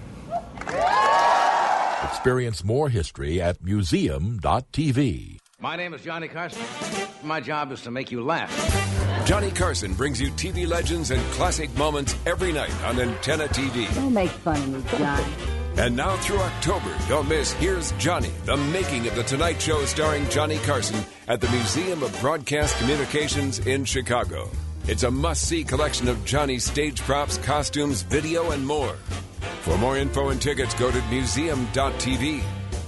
Experience more history at museum dot t v. My name is Johnny Carson. My job is to make you laugh. Johnny Carson brings you T V legends and classic moments every night on Antenna T V. Don't make fun of me, John. And now through October, don't miss Here's Johnny, the making of The Tonight Show starring Johnny Carson at the Museum of Broadcast Communications in Chicago. It's a must-see collection of Johnny's stage props, costumes, video, and more. For more info and tickets, go to museum dot t v.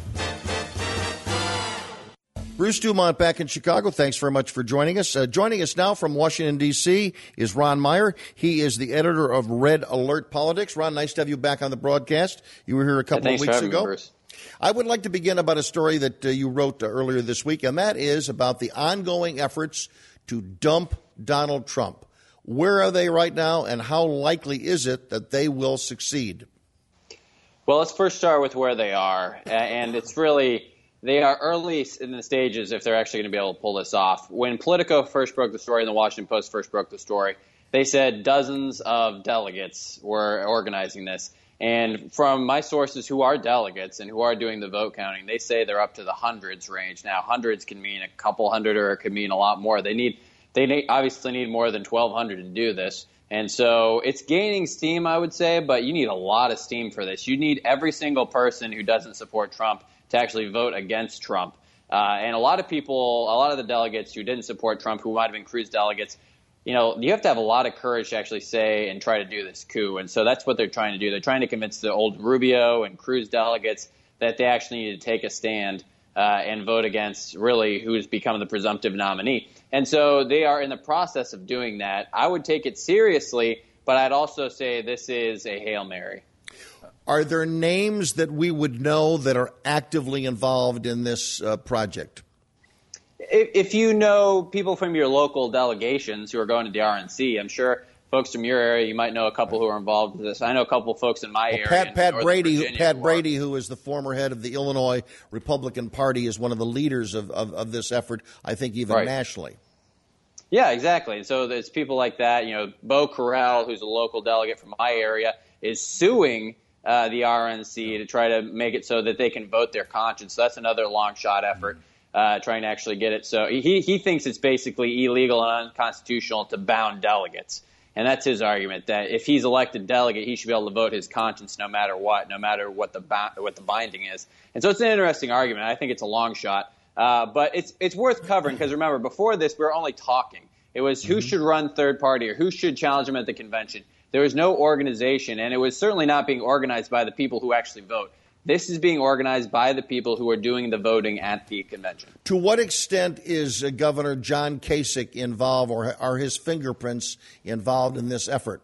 Bruce Dumont back in Chicago. Thanks very much for joining us. Uh, joining us now from Washington, D C is Ron Meyer. He is the editor of Red Alert Politics. Ron, nice to have you back on the broadcast. You were here a couple hey, of weeks ago. Me, Bruce. I would like to begin about a story that uh, you wrote uh, earlier this week, and that is about the ongoing efforts to dump Donald Trump. Where are they right now, and how likely is it that they will succeed? Well, let's first start with where they are, and it's really they are early in the stages if they're actually going to be able to pull this off. When Politico first broke the story and the Washington Post first broke the story, they said dozens of delegates were organizing this. And from my sources who are delegates and who are doing the vote counting, they say they're up to the hundreds range. Now, hundreds can mean a couple hundred or it can mean a lot more. They need they need, obviously need more than twelve hundred to do this. And so it's gaining steam, I would say, but you need a lot of steam for this. You need every single person who doesn't support Trump to actually vote against Trump. Uh, and a lot of people, a lot of the delegates who didn't support Trump, who might have been Cruz delegates, you know, you have to have a lot of courage to actually say and try to do this coup. And so that's what they're trying to do. They're trying to convince the old Rubio and Cruz delegates that they actually need to take a stand uh, and vote against really who's become the presumptive nominee. And so they are in the process of doing that. I would take it seriously, but I'd also say this is a Hail Mary. Are there names that we would know that are actively involved in this uh, project? If, if you know people from your local delegations who are going to the R N C, I'm sure folks from your area, you might know a couple who are involved with this. I know a couple of folks in my well, area. Pat, Pat Brady, Virginia Pat who Brady, who is the former head of the Illinois Republican Party, is one of the leaders of, of, of this effort, I think even right. nationally. Yeah, exactly. So there's people like that. You know, Beau Correll, who's a local delegate from my area, is suing uh, the R N C to try to make it so that they can vote their conscience. So that's another long shot effort, uh, trying to actually get it. So he he thinks it's basically illegal and unconstitutional to bound delegates. And that's his argument, that if he's elected delegate, he should be able to vote his conscience no matter what, no matter what the what the binding is. And so it's an interesting argument. I think it's a long shot. Uh, but it's it's worth covering because, remember, before this, we were only talking. It was who mm-hmm. should run third party or who should challenge him at the convention. There was no organization, and it was certainly not being organized by the people who actually vote. This is being organized by the people who are doing the voting at the convention. To what extent is uh, Governor John Kasich involved, or are his fingerprints involved in this effort?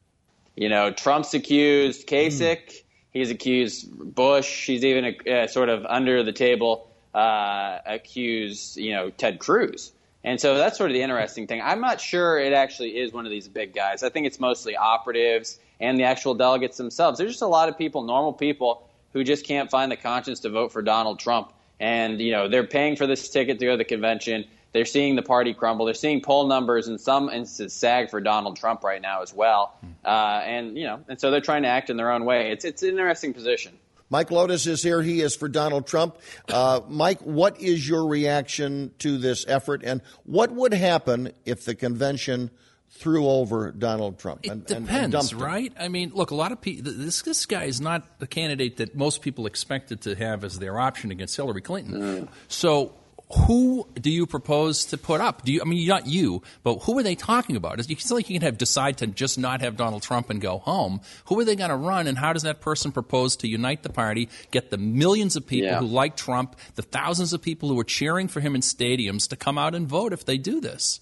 You know, Trump's accused Kasich. Mm. He's accused Bush. He's even uh, sort of under the table uh, accused, you know, Ted Cruz. And so that's sort of the interesting thing. I'm not sure it actually is one of these big guys. I think it's mostly operatives and the actual delegates themselves. There's just a lot of people, normal people, who just can't find the conscience to vote for Donald Trump. And, you know, they're paying for this ticket to go to the convention. They're seeing the party crumble. They're seeing poll numbers in some instances sag for Donald Trump right now as well. Uh, and, you know, and so they're trying to act in their own way. It's it's an interesting position. Mike Lotus is here. He is for Donald Trump. Uh, Mike, what is your reaction to this effort? And what would happen if the convention threw over Donald Trump? And, it depends, and, and right? I mean, look, a lot of people, this this guy is not the candidate that most people expected to have as their option against Hillary Clinton. Mm. So who do you propose to put up? Do you? I mean, not you, but who are they talking about? It's not like you can have decide to just not have Donald Trump and go home. Who are they going to run, and how does that person propose to unite the party, get the millions of people yeah. who like Trump, the thousands of people who are cheering for him in stadiums to come out and vote if they do this?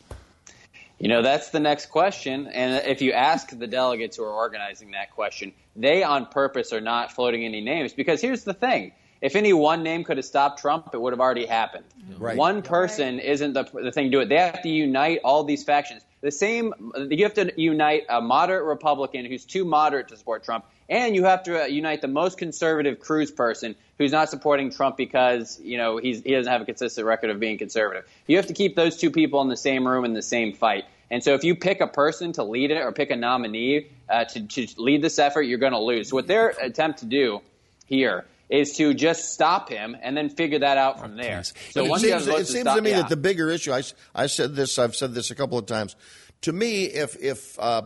You know, that's the next question. And if you ask the delegates who are organizing that question, they on purpose are not floating any names. Because here's the thing. If any one name could have stopped Trump, it would have already happened. Right. One person right. isn't the, the thing to do it. They have to unite all these factions. The same, you have to unite a moderate Republican who's too moderate to support Trump, and you have to unite the most conservative Cruz person who's not supporting Trump because, you know, he's, he doesn't have a consistent record of being conservative. You have to keep those two people in the same room in the same fight. And so if you pick a person to lead it or pick a nominee uh, to, to lead this effort, you're going to lose. So what their attempt to do here is to just stop him and then figure that out from there. So it once seems, you have votes it to seems stop, to me yeah. that the bigger issue, I, I said this, I've said this a couple of times. To me, if, if uh,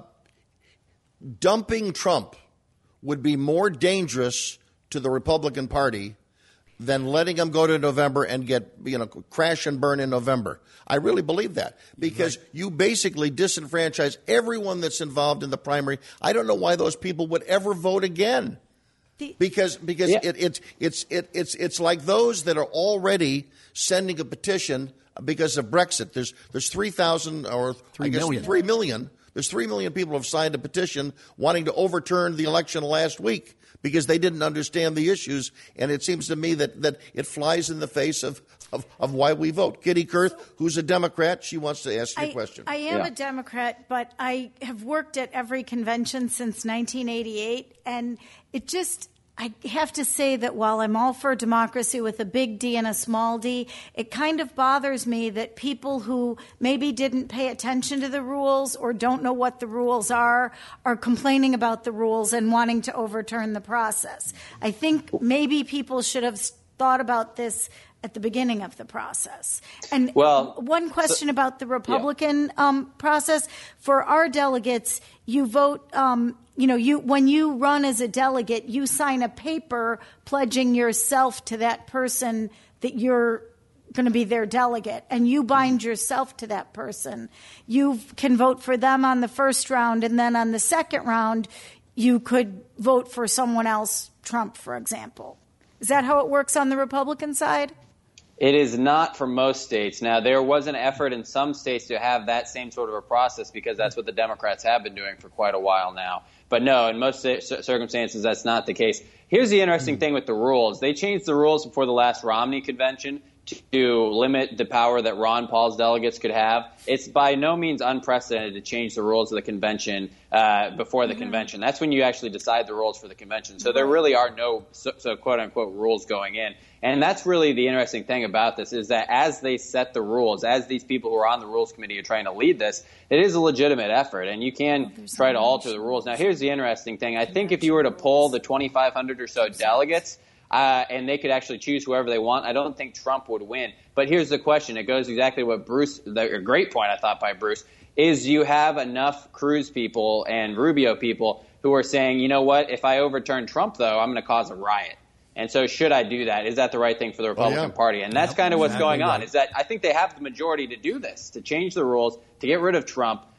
dumping Trump would be more dangerous to the Republican Party than letting him go to November and get, you know, crash and burn in November. I really believe that because right. you basically disenfranchise everyone that's involved in the primary. I don't know why those people would ever vote again. The, because because yeah. it, it, it's it, it's it's like those that are already sending a petition because of Brexit. There's there's three thousand or three I guess million. three million. There's three million people who have signed a petition wanting to overturn the election last week because they didn't understand the issues. And it seems to me that, that it flies in the face of, of, of why we vote. Kitty Kurth, who's a Democrat, she wants to ask you I, a question. I am yeah. a Democrat, but I have worked at every convention since nineteen eighty-eight, and it just – I have to say that while I'm all for democracy with a big D and a small d, it kind of bothers me that people who maybe didn't pay attention to the rules or don't know what the rules are are complaining about the rules and wanting to overturn the process. I think maybe people should have thought about this at the beginning of the process. And well, one question so, about the Republican yeah. um, process. For our delegates, you vote um, – You know, you when you run as a delegate, you sign a paper pledging yourself to that person that you're going to be their delegate, and you bind yourself to that person. You can vote for them on the first round, and then on the second round, you could vote for someone else, Trump, for example. Is that how it works on the Republican side? It is not for most states. Now, there was an effort in some states to have that same sort of a process because that's what the Democrats have been doing for quite a while now. But no, in most circumstances, that's not the case. Here's the interesting thing with the rules. They changed the rules before the last Romney convention to limit the power that Ron Paul's delegates could have. It's by no means unprecedented to change the rules of the convention uh, before the mm-hmm. convention. That's when you actually decide the rules for the convention. So there really are no so, so quote-unquote rules going in. And that's really the interesting thing about this is that as they set the rules, as these people who are on the rules committee are trying to lead this, it is a legitimate effort, and you can oh, try to alter the rules. Now, here's the interesting thing. I think if you were to poll the twenty-five hundred or so delegates, Uh, and they could actually choose whoever they want, I don't think Trump would win. But here's the question. It goes exactly what Bruce, the, a great point I thought by Bruce, is you have enough Cruz people and Rubio people who are saying, you know what, if I overturn Trump, though, I'm going to cause a riot. And so should I do that? Is that the right thing for the Republican oh, yeah. Party? And that's yeah, kind of what's exactly going on, right. is that I think they have the majority to do this, to change the rules, to get rid of Trump.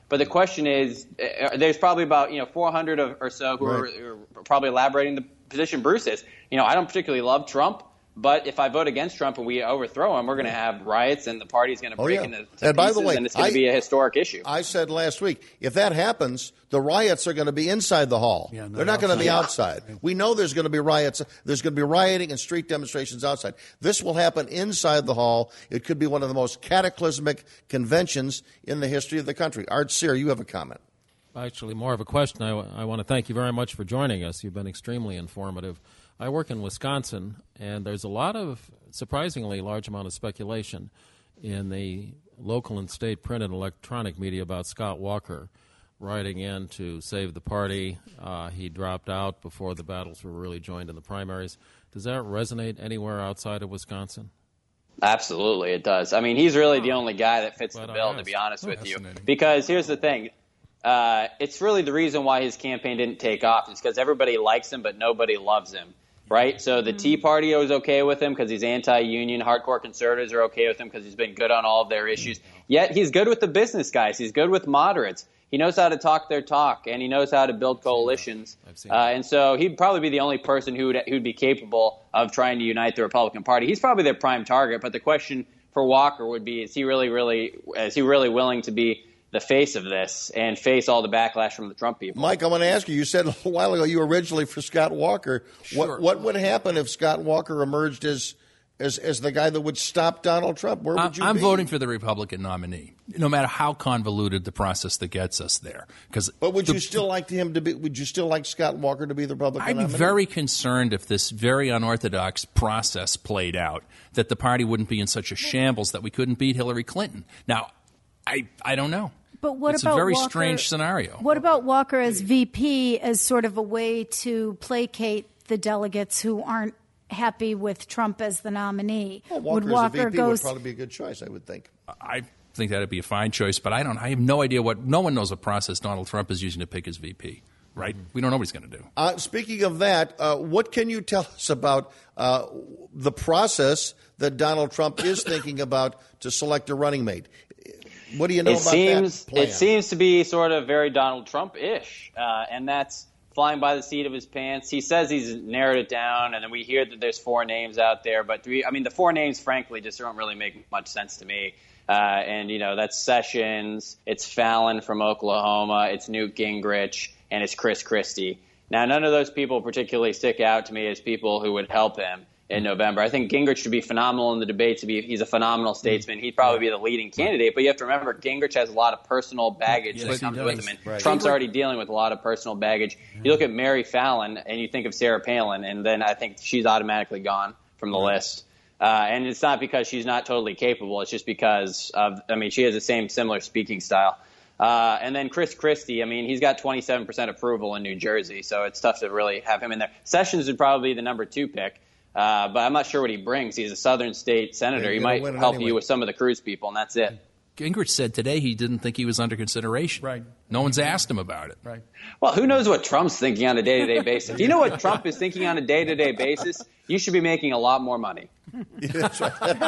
But the question is, uh, there's probably about you know four hundred of, or so who Right. are, are probably elaborating the position Bruce is. You know, I don't particularly love Trump, but if I vote against Trump and we overthrow him, we're going to have riots and the party's going to Oh, break yeah. into to And by the pieces, way, and it's going I- to be a historic issue. I said last week, if that happens, the riots are going to be inside the hall. Yeah, They're not going to be outside. outside. We know there's going to be riots. There's going to be rioting and street demonstrations outside. This will happen inside the hall. It could be one of the most cataclysmic conventions in the history of the country. Art Sear, you have a comment. Actually, more of a question. I, I want to thank you very much for joining us. You've been extremely informative. I work in Wisconsin, and there's a lot of, surprisingly large amount of speculation in the local and state print and electronic media about Scott Walker riding in to save the party. Uh, he dropped out before the battles were really joined in the primaries. Does that resonate anywhere outside of Wisconsin? Absolutely, it does. I mean, he's really the only guy that fits the bill, to be honest with you. Because here's the thing. Uh, it's really the reason why his campaign didn't take off is because everybody likes him, but nobody loves him, right? So the Tea Party was okay with him because he's anti-union. Hardcore conservatives are okay with him because he's been good on all of their issues. Yet he's good with the business guys. He's good with moderates. He knows how to talk their talk, and he knows how to build coalitions. Uh, and so he'd probably be the only person who would who'd be capable of trying to unite the Republican Party. He's probably their prime target. But the question for Walker would be: Is he really, really, is he really willing to be the face of this and face all the backlash from the Trump people? Mike, I want to ask you, you said a little while ago you were originally for Scott Walker. Sure. What, what would happen if Scott Walker emerged as, as, as the guy that would stop Donald Trump? Where would you I'm be? voting for the Republican nominee, no matter how convoluted the process that gets us there. Because, But would you still like him to be? Would you still like Scott Walker to be the Republican I'd be nominee? very concerned if this very unorthodox process played out, that the party wouldn't be in such a shambles that we couldn't beat Hillary Clinton. Now, I I don't know. But what it's about a very Walker, strange scenario. What about Walker as V P as sort of a way to placate the delegates who aren't happy with Trump as the nominee? Well, Walker, would Walker as a V P goes? would probably be a good choice, I would think. I think that'd be a fine choice, but I don't. I have no idea what. No one knows what process Donald Trump is using to pick his V P. Right? We don't know what he's going to do. Uh, speaking of that, uh, what can you tell us about uh, the process that Donald Trump is thinking about to select a running mate? What do you know it about seems, that plan? It seems to be sort of very Donald Trump-ish, uh, and that's flying by the seat of his pants. He says he's narrowed it down, and then we hear that there's four names out there. But three, I mean, the four names, frankly, just don't really make much sense to me. Uh, and, you know, that's Sessions, it's Fallon from Oklahoma, it's Newt Gingrich, and it's Chris Christie. Now, none of those people particularly stick out to me as people who would help him in November. I think Gingrich should be phenomenal in the debates. He's a phenomenal statesman. He'd probably be the leading candidate. But you have to remember, Gingrich has a lot of personal baggage Yes, that he comes does. with him. And Right. Trump's already dealing with a lot of personal baggage. You look at Mary Fallon, and you think of Sarah Palin, and then I think she's automatically gone from the list. Uh, and it's not because she's not totally capable. It's just because of, I mean, she has the same similar speaking style. Uh, and then Chris Christie, I mean, he's got twenty-seven percent approval in New Jersey, so it's tough to really have him in there. Sessions would probably be the number two pick, uh, but I'm not sure what he brings. He's a southern state senator. Yeah, He he's might gonna win it help anyway. you with some of the Cruz people, and that's it. Gingrich said today he didn't think he was under consideration. Right. No one's asked him about it. Right. Well, who knows what Trump's thinking on a day-to-day basis? If you know what Trump is thinking on a day-to-day basis, you should be making a lot more money. That's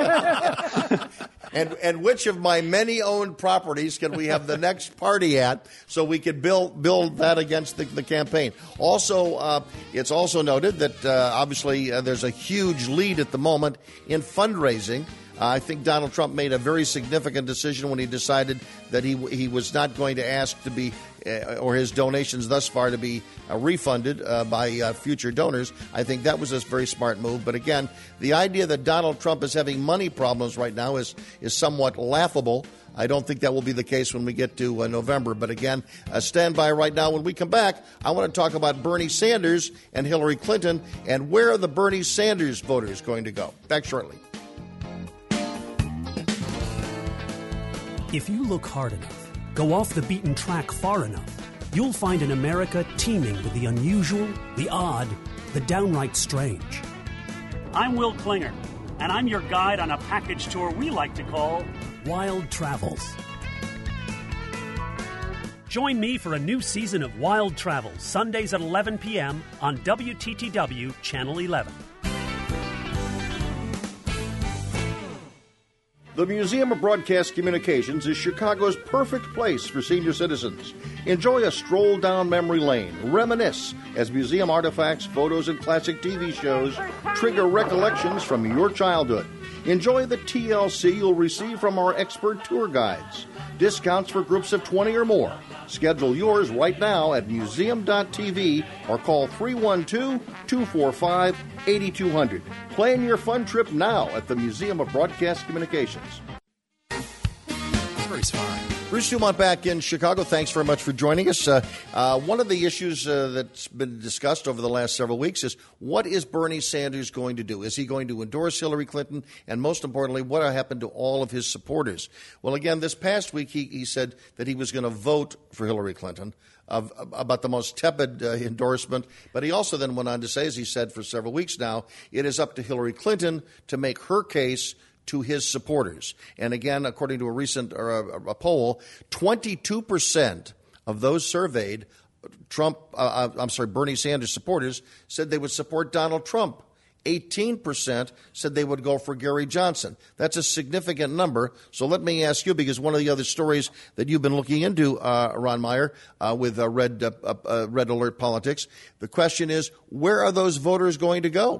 right. and and which of my many owned properties can we have the next party at so we could build build that against the, the campaign? Also, uh, it's also noted that uh, obviously uh, there's a huge lead at the moment in fundraising. Uh, I think Donald Trump made a very significant decision when he decided that he he was not going to ask to be, uh, or his donations thus far to be uh, refunded uh, by uh, future donors. I think that was a very smart move. But again, the idea that Donald Trump is having money problems right now is is somewhat laughable. I don't think that will be the case when we get to uh, November. But again, uh, stand by right now. When we come back, I want to talk about Bernie Sanders and Hillary Clinton and where are the Bernie Sanders voters going to go. Back shortly. If you look hard enough, go off the beaten track far enough, you'll find an America teeming with the unusual, the odd, the downright strange. I'm Will Klinger, and I'm your guide on a package tour we like to call Wild Travels. Join me for a new season of Wild Travels, Sundays at eleven p.m. on W T T W Channel eleven. The Museum of Broadcast Communications is Chicago's perfect place for senior citizens. Enjoy a stroll down memory lane, reminisce as museum artifacts, photos, and classic T V shows trigger recollections from your childhood. Enjoy the T L C you'll receive from our expert tour guides. Discounts for groups of twenty or more. Schedule yours right now at museum dot t v or call three one two, two four five, eight two zero zero. Plan your fun trip now at the Museum of Broadcast Communications. Very smart. Bruce Dumont back in Chicago. Thanks very much for joining us. Uh, uh, one of the issues uh, that's been discussed over the last several weeks is what is Bernie Sanders going to do? Is he going to endorse Hillary Clinton? And most importantly, what happened to all of his supporters? Well, again, this past week he, he said that he was going to vote for Hillary Clinton, of, about the most tepid uh, endorsement. But he also then went on to say, as he said for several weeks now, it is up to Hillary Clinton to make her case to his supporters. And again, according to a recent or a, a poll, twenty-two percent of those surveyed Trump, uh, I'm sorry, Bernie Sanders supporters said they would support Donald Trump. eighteen percent said they would go for Gary Johnson. That's a significant number. So let me ask you, because one of the other stories that you've been looking into, uh, Ron Meyer, uh, with uh, Red, uh, uh, Red Alert Politics, the question is, where are those voters going to go?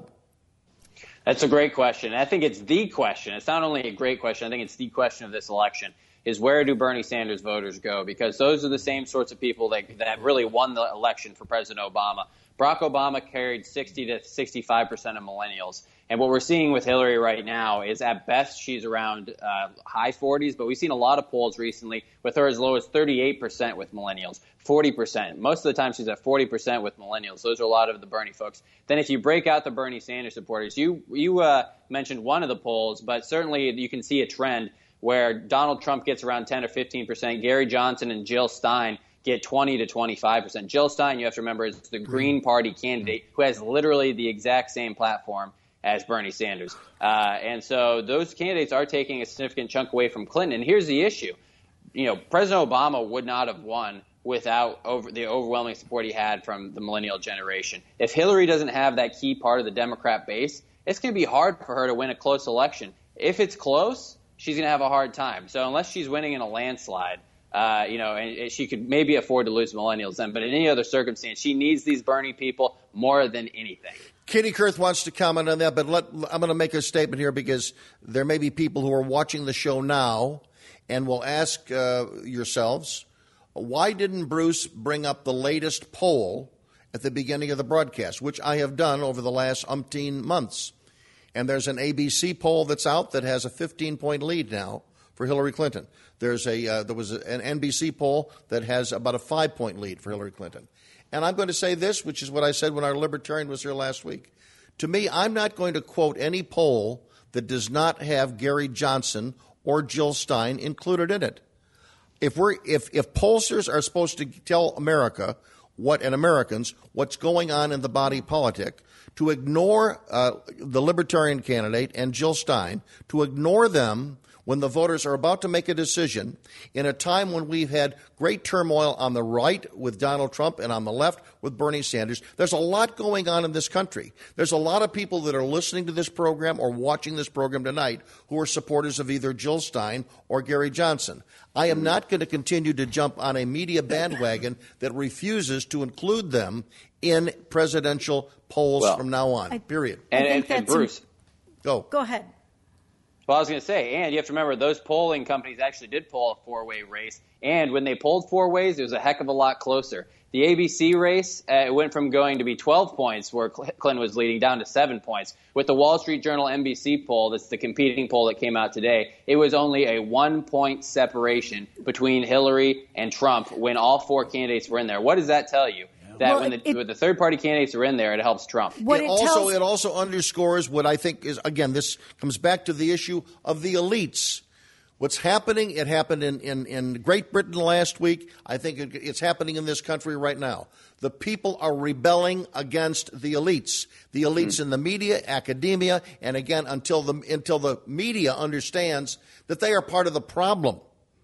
That's a great question. I think it's the question. It's not only a great question. I think it's the question of this election is where do Bernie Sanders voters go? Because those are the same sorts of people that, that really won the election for President Obama. Barack Obama carried sixty to sixty-five percent of millennials. And what we're seeing with Hillary right now is at best she's around uh, high forties, but we've seen a lot of polls recently with her as low as thirty-eight percent with millennials, forty percent. Most of the time she's at forty percent with millennials. Those are a lot of the Bernie folks. Then if you break out the Bernie Sanders supporters, you, you uh, mentioned one of the polls, but certainly you can see a trend where Donald Trump gets around ten or fifteen percent. Gary Johnson and Jill Stein get twenty to twenty-five percent. Jill Stein, you have to remember, is the Green Party candidate who has literally the exact same platform as Bernie Sanders. Uh, and so those candidates are taking a significant chunk away from Clinton. And here's the issue. You know, President Obama would not have won without over the overwhelming support he had from the millennial generation. If Hillary doesn't have that key part of the Democrat base, it's going to be hard for her to win a close election. If it's close, she's going to have a hard time. So unless she's winning in a landslide, Uh, you know, and she could maybe afford to lose millennials then. But in any other circumstance, she needs these Bernie people more than anything. Katie Kurth wants to comment on that, but let, I'm going to make a statement here because there may be people who are watching the show now and will ask uh, yourselves, why didn't Bruce bring up the latest poll at the beginning of the broadcast, which I have done over the last umpteen months? And there's an A B C poll that's out that has a fifteen-point lead now for Hillary Clinton. There's a uh, there was an N B C poll that has about a five-point lead for Hillary Clinton. And I'm going to say this, which is what I said when our libertarian was here last week. To me, I'm not going to quote any poll that does not have Gary Johnson or Jill Stein included in it. If we're if if pollsters are supposed to tell America what and Americans what's going on in the body politic, to ignore uh, the libertarian candidate and Jill Stein, to ignore them when the voters are about to make a decision in a time when we've had great turmoil on the right with Donald Trump and on the left with Bernie Sanders. There's a lot going on in this country. There's a lot of people that are listening to this program or watching this program tonight who are supporters of either Jill Stein or Gary Johnson. I am not going to continue to jump on a media bandwagon that refuses to include them in presidential polls well, from now on, I, period. And, and, and Bruce. Go. Go ahead. Well, I was going to say, and you have to remember, those polling companies actually did poll a four-way race. And when they polled four ways, it was a heck of a lot closer. The A B C race uh, went from going to be twelve points, where Clinton was leading, down to seven points. With the Wall Street Journal N B C poll, that's the competing poll that came out today, it was only a one-point separation between Hillary and Trump when all four candidates were in there. What does that tell you? That well, when, the, it, when the third-party candidates are in there, it helps Trump. What it, it also tells- it also underscores what I think is, again, this comes back to the issue of the elites. What's happening, it happened in, in, in Great Britain last week. I think it, it's happening in this country right now. The people are rebelling against the elites. The elites mm. in the media, academia, and again, until the, until the media understands that they are part of the problem.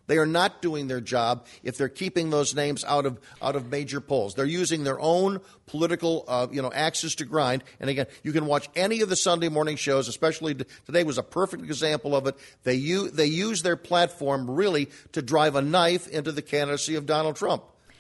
They are not doing their job if they're keeping those names out of out of major polls. They're using their own political, uh, you know, axes to grind. And again, you can watch any of the Sunday morning shows. Especially today was a perfect example of it. They use they use their platform really to drive a knife into the candidacy of Donald Trump.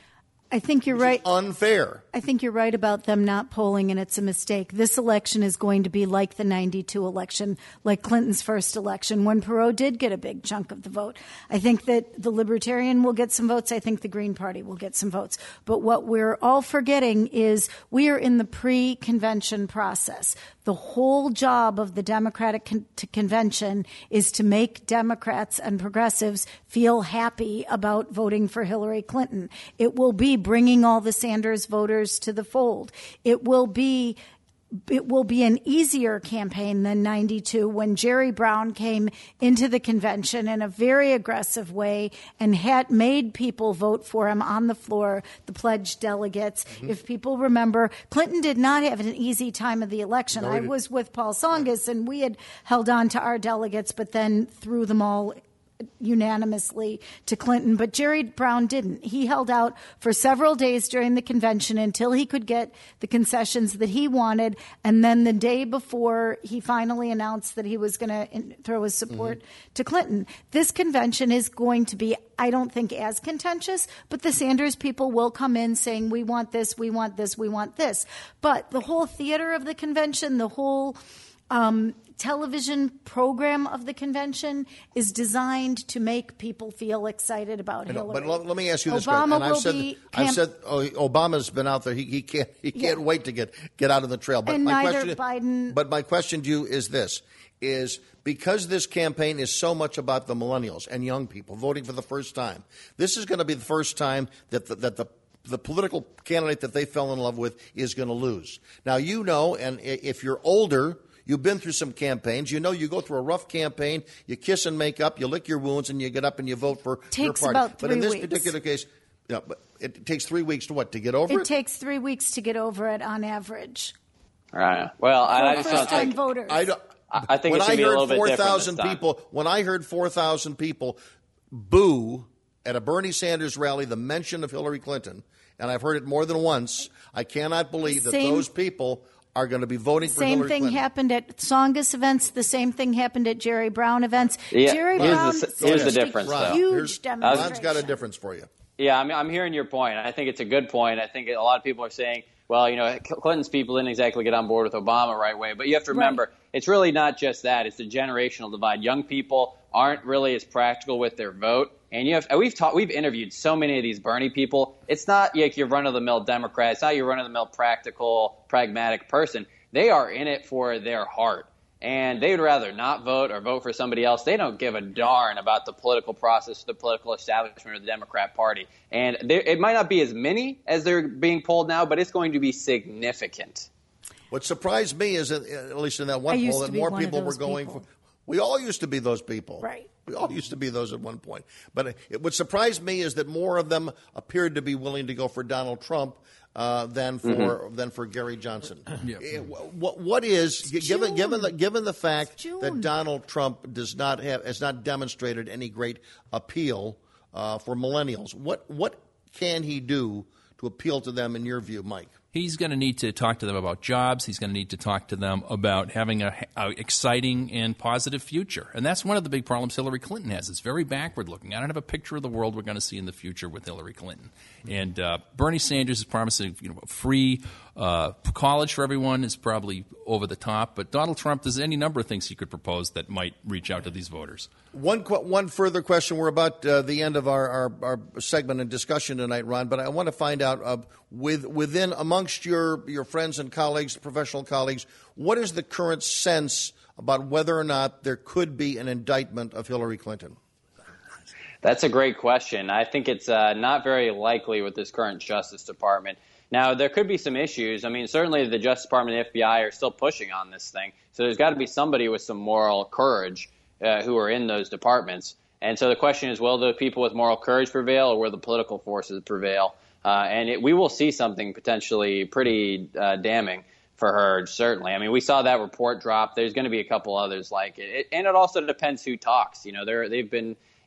I think you're right. Unfair. I think you're right about them not polling, and it's a mistake. This election is going to be like the ninety-two election, like Clinton's first election, when Perot did get a big chunk of the vote. I think that the Libertarian will get some votes. I think the Green Party will get some votes. But what we're all forgetting is we are in the pre-convention process. The whole job of the Democratic con- convention is to make Democrats and progressives feel happy about voting for Hillary Clinton. It will be bringing all the Sanders voters to the fold. It will be It will be an easier campaign than ninety-two when Jerry Brown came into the convention in a very aggressive way and had made people vote for him on the floor, the pledged delegates. Mm-hmm. If people remember, Clinton did not have an easy time of the election. No, I was with Paul Tsongas, and we had held on to our delegates, but then threw them all unanimously to Clinton, but Jerry Brown didn't. He held out for several days during the convention until he could get the concessions that he wanted, and then the day before he finally announced that he was going to throw his support mm-hmm. to Clinton. This convention is going to be, I don't think, as contentious, but the Sanders people will come in saying, we want this, we want this, we want this. But the whole theater of the convention, the whole um, television program of the convention is designed to make people feel excited about know, Hillary. But let, let me ask you this: Obama and I've will said, be I've camp- said oh, Obama's been out there. He, he can't. He can't Yeah. wait to get get out on the trail. But and my neither question, Biden. But my question to you is this: is because this campaign is so much about the millennials and young people voting for the first time. This is going to be the first time that the, that the the political candidate that they fell in love with is going to lose. Now you know, and if you're older. You've been through some campaigns. You know you go through a rough campaign, you kiss and make up, you lick your wounds, and you get up and you vote for Takes your party. about but in three this weeks. particular case, you know, but it takes three weeks to what? To get over It it? takes three weeks to get over it on average. Right. Well, I, I For just want to first-time take, voters. I, don't, I I think when it should I be a little heard bit four different thousand this time. people, when I heard four thousand people boo at a Bernie Sanders rally the mention of Hillary Clinton, and I've heard it more than once, I cannot believe that Same- those people are going to be voting for Same Hillary thing Clinton. happened at Tsongas events. The same thing happened at Jerry Brown events. Yeah, Jerry here's Brown the- here's the staged a difference, Ron, though. huge here's- demonstration. Ron's got a difference for you. Yeah, I'm, I'm hearing your point. I think it's a good point. I think a lot of people are saying, well, you know, Clinton's people didn't exactly get on board with Obama right away. But you have to remember, Right. it's really not just that. It's the generational divide. Young people aren't really as practical with their vote. And you have, we've taught, we've interviewed so many of these Bernie people. It's not like your run-of-the-mill Democrat. It's not your run-of-the-mill practical, pragmatic person. They are in it for their heart. And they would rather not vote or vote for somebody else. They don't give a darn about the political process, the political establishment of the Democrat Party. And there, it might not be as many as they're being polled now, but it's going to be significant. What surprised me is, that, at least in that I one used poll, to that be more one of people were those going people. for. We all used to be those people. Right. We all used to be those at one point. But it, what surprised me is that more of them appeared to be willing to go for Donald Trump uh, than for Mm-hmm. than for Gary Johnson. Yeah. Eh, What what is given given the given the fact June. that Donald Trump does not have has not demonstrated any great appeal uh, for millennials? What what can he do to appeal to them in your view, Mike? He's going to need to talk to them about jobs. He's going to need to talk to them about having a, a exciting and positive future. And that's one of the big problems Hillary Clinton has. It's very backward looking. I don't have a picture of the world we're going to see in the future with Hillary Clinton. And uh, Bernie Sanders is promising, you know, free uh, college for everyone is probably over the top. But Donald Trump, there's any number of things he could propose that might reach out to these voters. One qu- one further question. We're about uh, the end of our, our, our segment and discussion tonight, Ron. But I want to find out uh, with within amongst your your friends and colleagues, professional colleagues, what is the current sense about whether or not there could be an indictment of Hillary Clinton? That's a great question. I think it's uh, not very likely with this current Justice Department. Now, there could be some issues. I mean, certainly the Justice Department and the F B I are still pushing on this thing. So there's got to be somebody with some moral courage uh, who are in those departments. And so the question is, will the people with moral courage prevail or will the political forces prevail? Uh, and it, we will see something potentially pretty uh, damning for her, certainly. I mean, we saw that report drop. There's going to be a couple others like it. it and it also depends who talks. You know, they're, they've been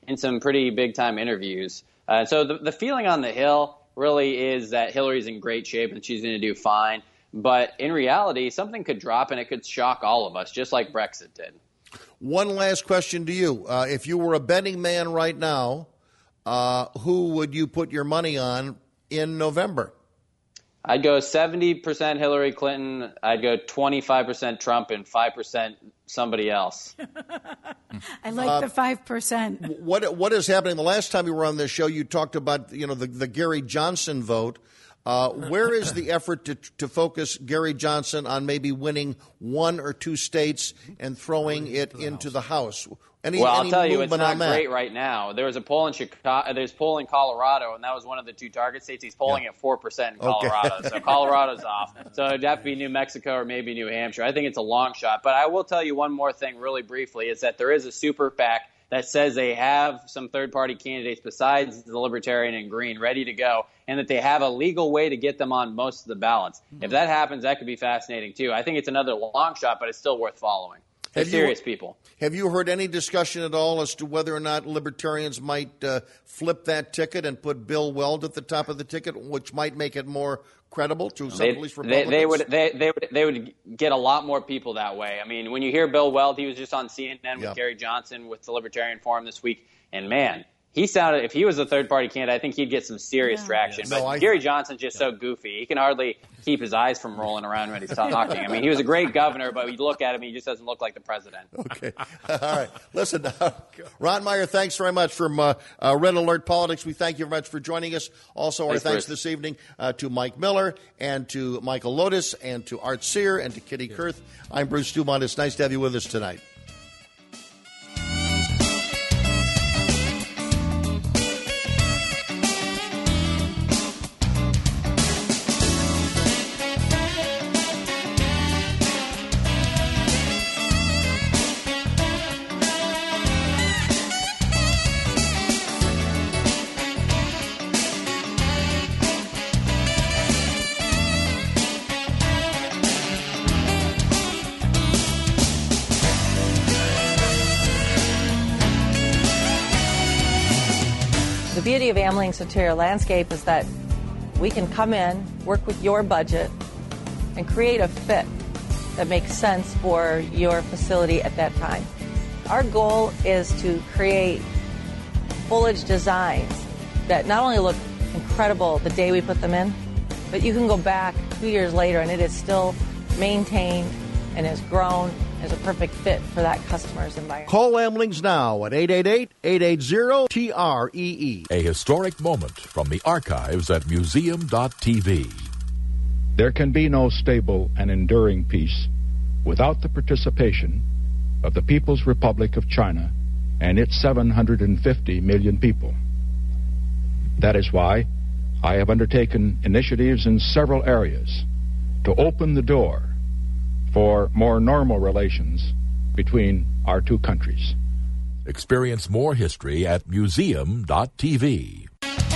in some pretty big-time interviews. Uh, so the, the feeling on the Hill really is that Hillary's in great shape and she's going to do fine. But in reality, something could drop and it could shock all of us, just like Brexit did. One last question to you. Uh, if you were a betting man right now, uh, who would you put your money on in November? I'd go seventy percent Hillary Clinton. I'd go twenty-five percent Trump and five percent somebody else. I like Uh, the five percent. What what is happening? The last time you were on this show, you talked about you know the, the Gary Johnson vote. Uh, where is the effort to to focus Gary Johnson on maybe winning one or two states and throwing it into the House? Any, well, I'll any tell you, it's movement not on that? great right now. There was a poll in Chicago. There's poll in Colorado, and that was one of the two target states. He's polling Yeah. at four percent in Okay. Colorado, so Colorado's off. So it'd have to be New Mexico or maybe New Hampshire. I think it's a long shot. But I will tell you one more thing really briefly, is that there is a super PAC that says they have some third-party candidates besides the Libertarian and Green ready to go, and that they have a legal way to get them on most of the ballots. Mm-hmm. If that happens, that could be fascinating, too. I think it's another long shot, but it's still worth following. They're Have you- serious people. Have you heard any discussion at all as to whether or not libertarians might uh, flip that ticket and put Bill Weld at the top of the ticket, which might make it more credible to some They, at least they, Republicans? they would they, they would they would get a lot more people that way. I mean, when you hear Bill Weld, he was just on C N N with Yeah. Gary Johnson with the Libertarian Forum this week, and man, he sounded, if he was a third party candidate, I think he'd get some serious traction. Yes. But No, I- Gary Johnson's just so goofy; he can hardly keep his eyes from rolling around when he's talking. I mean, he was a great governor, but you look at him, he just doesn't look like the president. Okay. All right. Listen, uh, Ron Meyer, thanks very much from uh, uh, Red Alert Politics. We thank you very much for joining us. Also, our Thanks, thanks Bruce. this evening uh, to Mike Miller and to Michael Lotus and to Art Sear and to Kitty Kurth. I'm Bruce Dumont. It's nice to have you with us tonight. The beauty of Amling's Interior Landscape is that we can come in, work with your budget, and create a fit that makes sense for your facility at that time. Our goal is to create foliage designs that not only look incredible the day we put them in, but you can go back two years later and it is still maintained and has grown as a perfect fit for that customer's environment. Call Amlings now at eight eight eight, eight eight zero, T R E E. A historic moment from the archives at museum dot t v. There can be no stable and enduring peace without the participation of the People's Republic of China and its seven hundred fifty million people. That is why I have undertaken initiatives in several areas to open the door for more normal relations between our two countries. Experience more history at museum dot t v.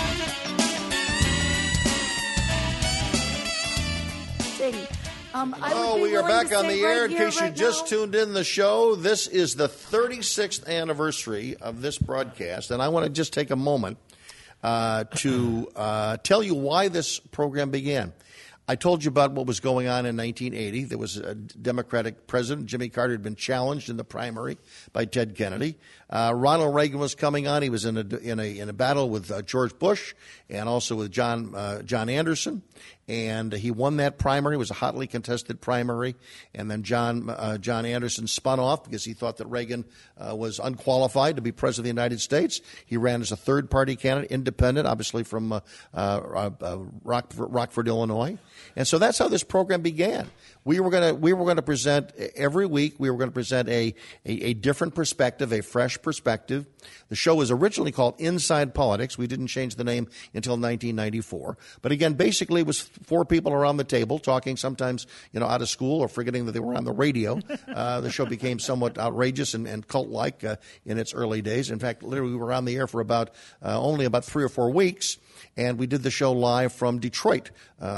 Um, I Oh, would be we are willing back to on say the right air. In here, case you right just now- tuned in the show, this is the thirty-sixth anniversary of this broadcast, and I want to just take a moment uh, to uh, tell you why this program began. I told you about what was going on in nineteen eighty. There was a Democratic president. Jimmy Carter had been challenged in the primary by Ted Kennedy. Uh, Ronald Reagan was coming on. He was in a in a in a battle with uh, George Bush and also with John uh, John Anderson, and he won that primary. It was a hotly contested primary, and then John uh, John Anderson spun off because he thought that Reagan uh, was unqualified to be president of the United States. He ran as a third party candidate, independent, obviously from uh, uh, uh, Rockford, Rockford, Illinois. And so that's how this program began. We were going to we were going to present every week. We were going to present a, a a different perspective, a fresh perspective. The show was originally called Inside Politics. We didn't change the name until nineteen ninety-four. But again, basically, it was four people around the table talking. Sometimes, you know, out of school or forgetting that they were on the radio. Uh, the show became somewhat outrageous and, and cult-like uh, in its early days. In fact, literally, we were on the air for about uh, only about three or four weeks. And we did the show live from Detroit. Uh, I was in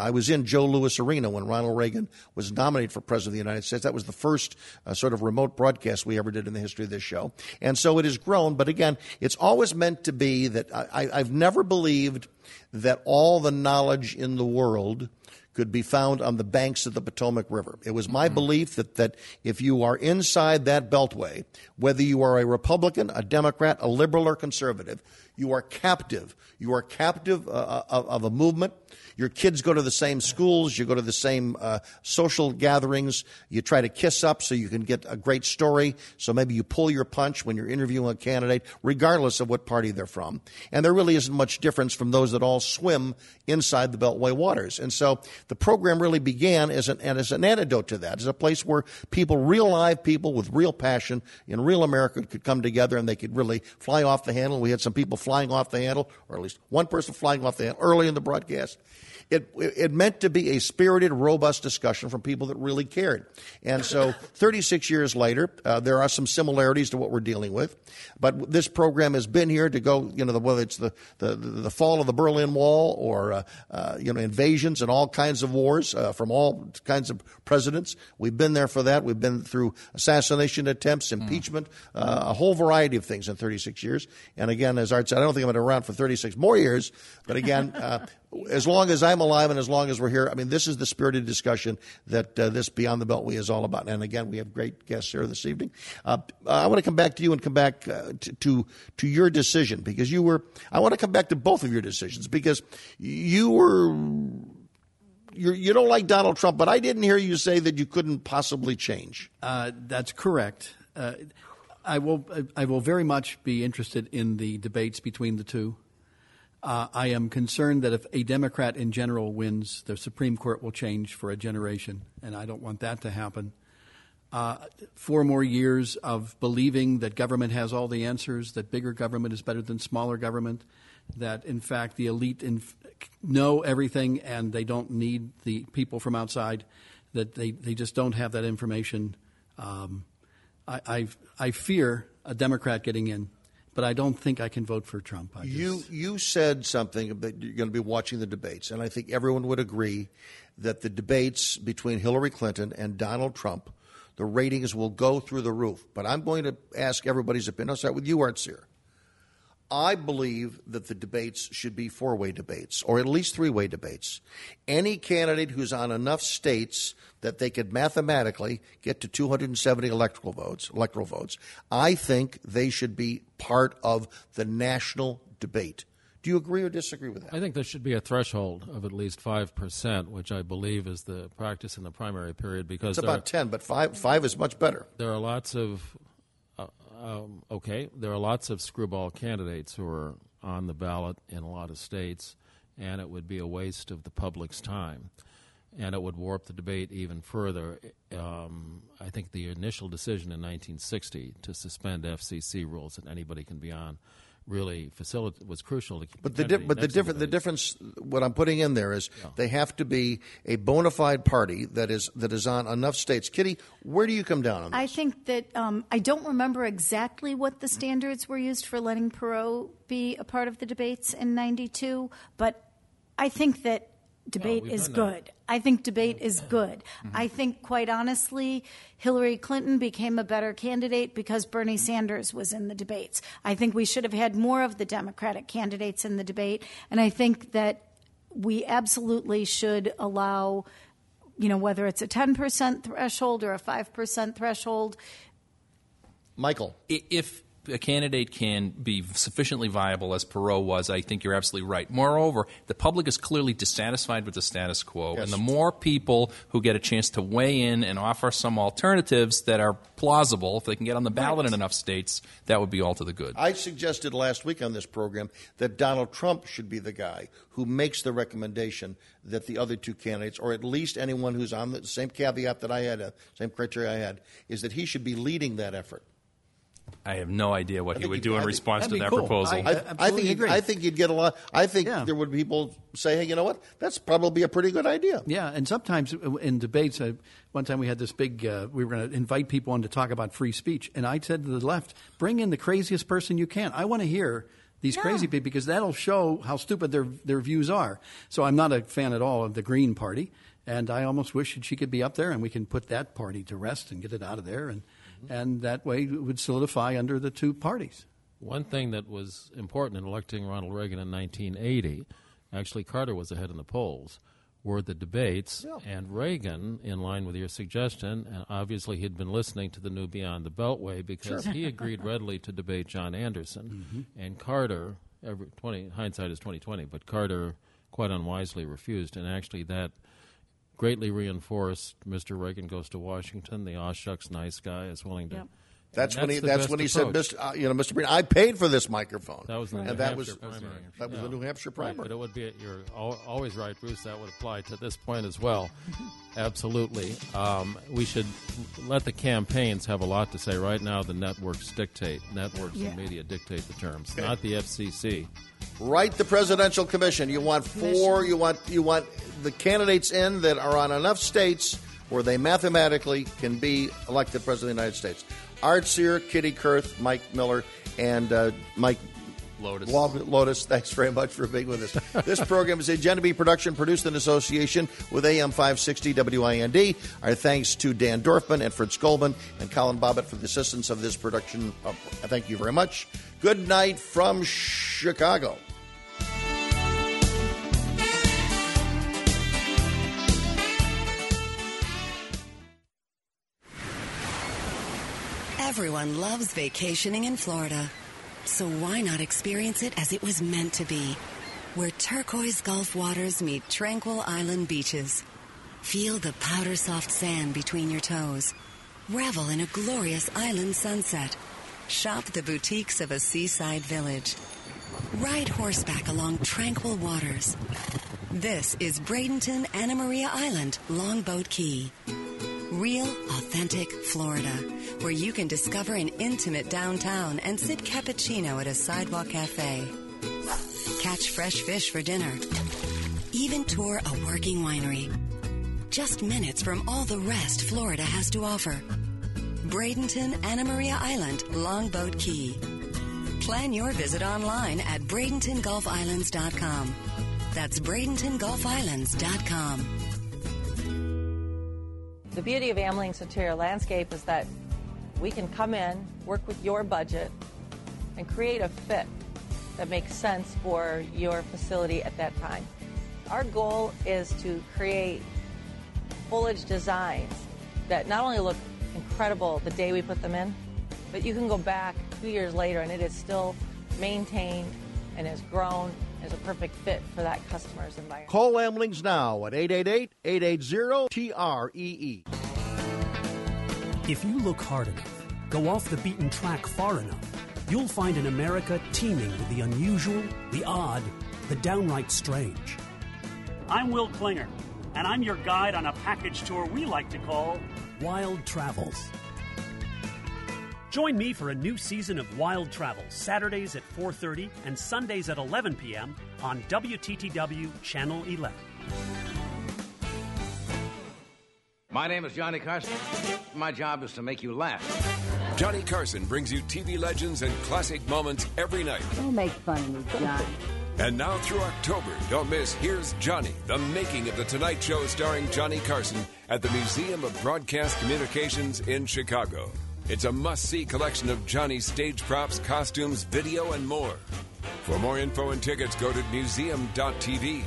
in Joe Louis Arena when Ronald Reagan was nominated for President of the United States. That was the first uh, sort of remote broadcast we ever did in the history of this show. And so it has grown. But again, it's always meant to be that I, I've never believed that all the knowledge in the world could be found on the banks of the Potomac River. It was my mm-hmm. belief that, that if you are inside that beltway, whether you are a Republican, a Democrat, a liberal, or conservative, you are captive. You are captive uh, of, of a movement. Your kids go to the same schools. You go to the same uh, social gatherings. You try to kiss up so you can get a great story. So maybe you pull your punch when you're interviewing a candidate, regardless of what party they're from. And there really isn't much difference from those that all swim inside the Beltway waters. And so the program really began as an, as an antidote to that, as a place where people, real live people with real passion in real America could come together and they could really fly off the handle. We had some people flying off the handle, or at least one person flying off the handle early in the broadcast. It, it meant to be a spirited, robust discussion from people that really cared. And so thirty-six years later, uh, there are some similarities to what we're dealing with. But this program has been here to go, you know, whether it's the, the, the fall of the Berlin Wall or, uh, uh, you know, invasions and all kinds of wars uh, from all kinds of presidents. We've been there for that. We've been through assassination attempts, impeachment, uh, a whole variety of things in thirty-six years. And again, as Art said, I don't think I'm going to be around for thirty-six more years. But again, uh, as long as I'm alive and as long as we're here, I mean, this is the spirited discussion that uh, this Beyond the Beltway is all about. And again, we have great guests here this evening. Uh, I want to come back to you and come back uh, to, to to your decision because you were. I want to come back to both of your decisions because you were. You're, you don't like Donald Trump, but I didn't hear you say that you couldn't possibly change. Uh, that's correct. Uh, I will. I will very much be interested in the debates between the two. Uh, I am concerned that if a Democrat in general wins, the Supreme Court will change for a generation, and I don't want that to happen. Uh, four more years of believing that government has all the answers, that bigger government is better than smaller government, that, in fact, the elite in, know everything and they don't need the people from outside, that they, they just don't have that information. Um, I, I, I fear a Democrat getting in. But I don't think I can vote for Trump. I you you said something that you're going to be watching the debates, and I think everyone would agree that the debates between Hillary Clinton and Donald Trump, the ratings will go through the roof. But I'm going to ask everybody's opinion. I'll start with you, Art Sear. I believe that the debates should be four-way debates, or at least three-way debates. Any candidate who's on enough states that they could mathematically get to two hundred seventy electoral votes, electoral votes, I think they should be part of the national debate. Do you agree or disagree with that? I think there should be a threshold of at least five percent, which I believe is the practice in the primary period. Because it's about are, ten, but five, five is much better. There are lots of uh, um, okay. There are lots of screwball candidates who are on the ballot in a lot of states, and it would be a waste of the public's time, and it would warp the debate even further. Um, I think the initial decision in nineteen sixty to suspend F C C rules that anybody can be on really facilitated was crucial to keep. But the di- but the difference the difference what I'm putting in there is yeah. they have to be a bona fide party that is that is on enough states. Kitty, where do you come down on this? I think that um, I don't remember exactly what the standards were used for letting Perot be a part of the debates in ninety-two, but I think that debate oh, is good. I think debate is good. Mm-hmm. I think, quite honestly, Hillary Clinton became a better candidate because Bernie Sanders was in the debates. I think we should have had more of the Democratic candidates in the debate, and I think that we absolutely should allow, you know, whether it's a ten percent threshold or a five percent threshold. Michael. If a candidate can be sufficiently viable as Perot was, I think you're absolutely right. Moreover, the public is clearly dissatisfied with the status quo, yes. and the more people who get a chance to weigh in and offer some alternatives that are plausible, if they can get on the ballot right. in enough states, that would be all to the good. I suggested last week on this program that Donald Trump should be the guy who makes the recommendation that the other two candidates, or at least anyone who's on the same caveat that I had, uh, same criteria I had, is that he should be leading that effort. I have no idea what he would do in response to that cool. proposal. I, I, I think agree. I think you'd get a lot. I think yeah. there would be people say, "Hey, you know what? That's probably a pretty good idea." Yeah, and sometimes in debates, uh, one time we had this big. Uh, we were going to invite people on to talk about free speech, and I said to the left, "Bring in the craziest person you can. I want to hear these No. crazy people, because that'll show how stupid their their views are. So I'm not a fan at all of the Green Party, and I almost wish that she could be up there and we can put that party to rest and get it out of there, and mm-hmm. and that way it would solidify under the two parties. One thing that was important in electing Ronald Reagan in nineteen eighty, actually Carter was ahead in the polls, were the debates, yeah. and Reagan, in line with your suggestion, and obviously he'd been listening to the new Beyond the Beltway because Sure. he agreed readily to debate John Anderson, Mm-hmm. and Carter, every, twenty, hindsight is twenty twenty, but Carter quite unwisely refused, and actually that greatly reinforced Mister Reagan goes to Washington, the aw shucks nice guy is willing to... Yep. That's, that's when he. the That's best when he approach. said, Mister Uh, you know, Mister Breen, I paid for this microphone. That was the and New that Hampshire was primary. that was Yeah. the New Hampshire primary. Right, but it would be. You're al- always right, Bruce. That would apply to this point as well. Absolutely. Um, we should let the campaigns have a lot to say. Right now, the networks dictate. Networks Yeah. and media dictate the terms, not the F C C. Write the presidential commission. You want four. You want you want the candidates in that are on enough states where they mathematically can be elected president of the United States. Art Sear, Kitty Kurth, Mike Miller, and uh, Mike Lotus. Lotus, thanks very much for being with us. This program is a Genevieve production produced in association with A M five sixty W I N D. Our thanks to Dan Dorfman and Fritz Goldman and Colin Bobbitt for the assistance of this production. Uh, thank you very much. Good night from Chicago. Everyone loves vacationing in Florida. So why not experience it as it was meant to be? Where turquoise Gulf waters meet tranquil island beaches. Feel the powder-soft sand between your toes. Revel in a glorious island sunset. Shop the boutiques of a seaside village. Ride horseback along tranquil waters. This is Bradenton Anna Maria Island, Longboat Key. Real, authentic Florida, where you can discover an intimate downtown and sip cappuccino at a sidewalk cafe. Catch fresh fish for dinner. Even tour a working winery. Just minutes from all the rest Florida has to offer. Bradenton Anna Maria Island, Longboat Key. Plan your visit online at Bradenton Gulf Islands dot com. That's Bradenton Gulf Islands dot com. The beauty of Amling's interior landscape is that we can come in, work with your budget, and create a fit that makes sense for your facility at that time. Our goal is to create foliage designs that not only look incredible the day we put them in, but you can go back two years later and it is still maintained and has grown as a perfect fit for that customer's environment. Call Amlings now at eight eight eight, eight eight zero, T R E E. If you look hard enough, go off the beaten track far enough, you'll find an America teeming with the unusual, the odd, the downright strange. I'm Will Klinger, and I'm your guide on a package tour we like to call Wild Travels. Join me for a new season of Wild Travels, Saturdays at four thirty and Sundays at eleven p.m. on W T T W Channel eleven. My name is Johnny Carson. My job is to make you laugh. Johnny Carson brings you T V legends and classic moments every night. Don't make fun of me, Johnny. And now through October, don't miss Here's Johnny, the making of The Tonight Show starring Johnny Carson at the Museum of Broadcast Communications in Chicago. It's a must-see collection of Johnny's stage props, costumes, video, and more. For more info and tickets, go to museum dot t v.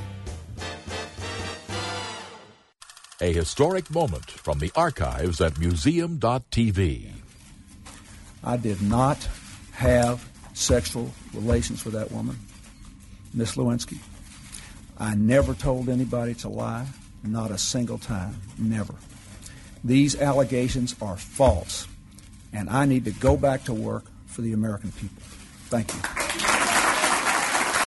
A historic moment from the archives at museum dot t v. I did not have sexual relations with that woman, Miss Lewinsky. I never told anybody to lie, not a single time, never. These allegations are false, and I need to go back to work for the American people. Thank you.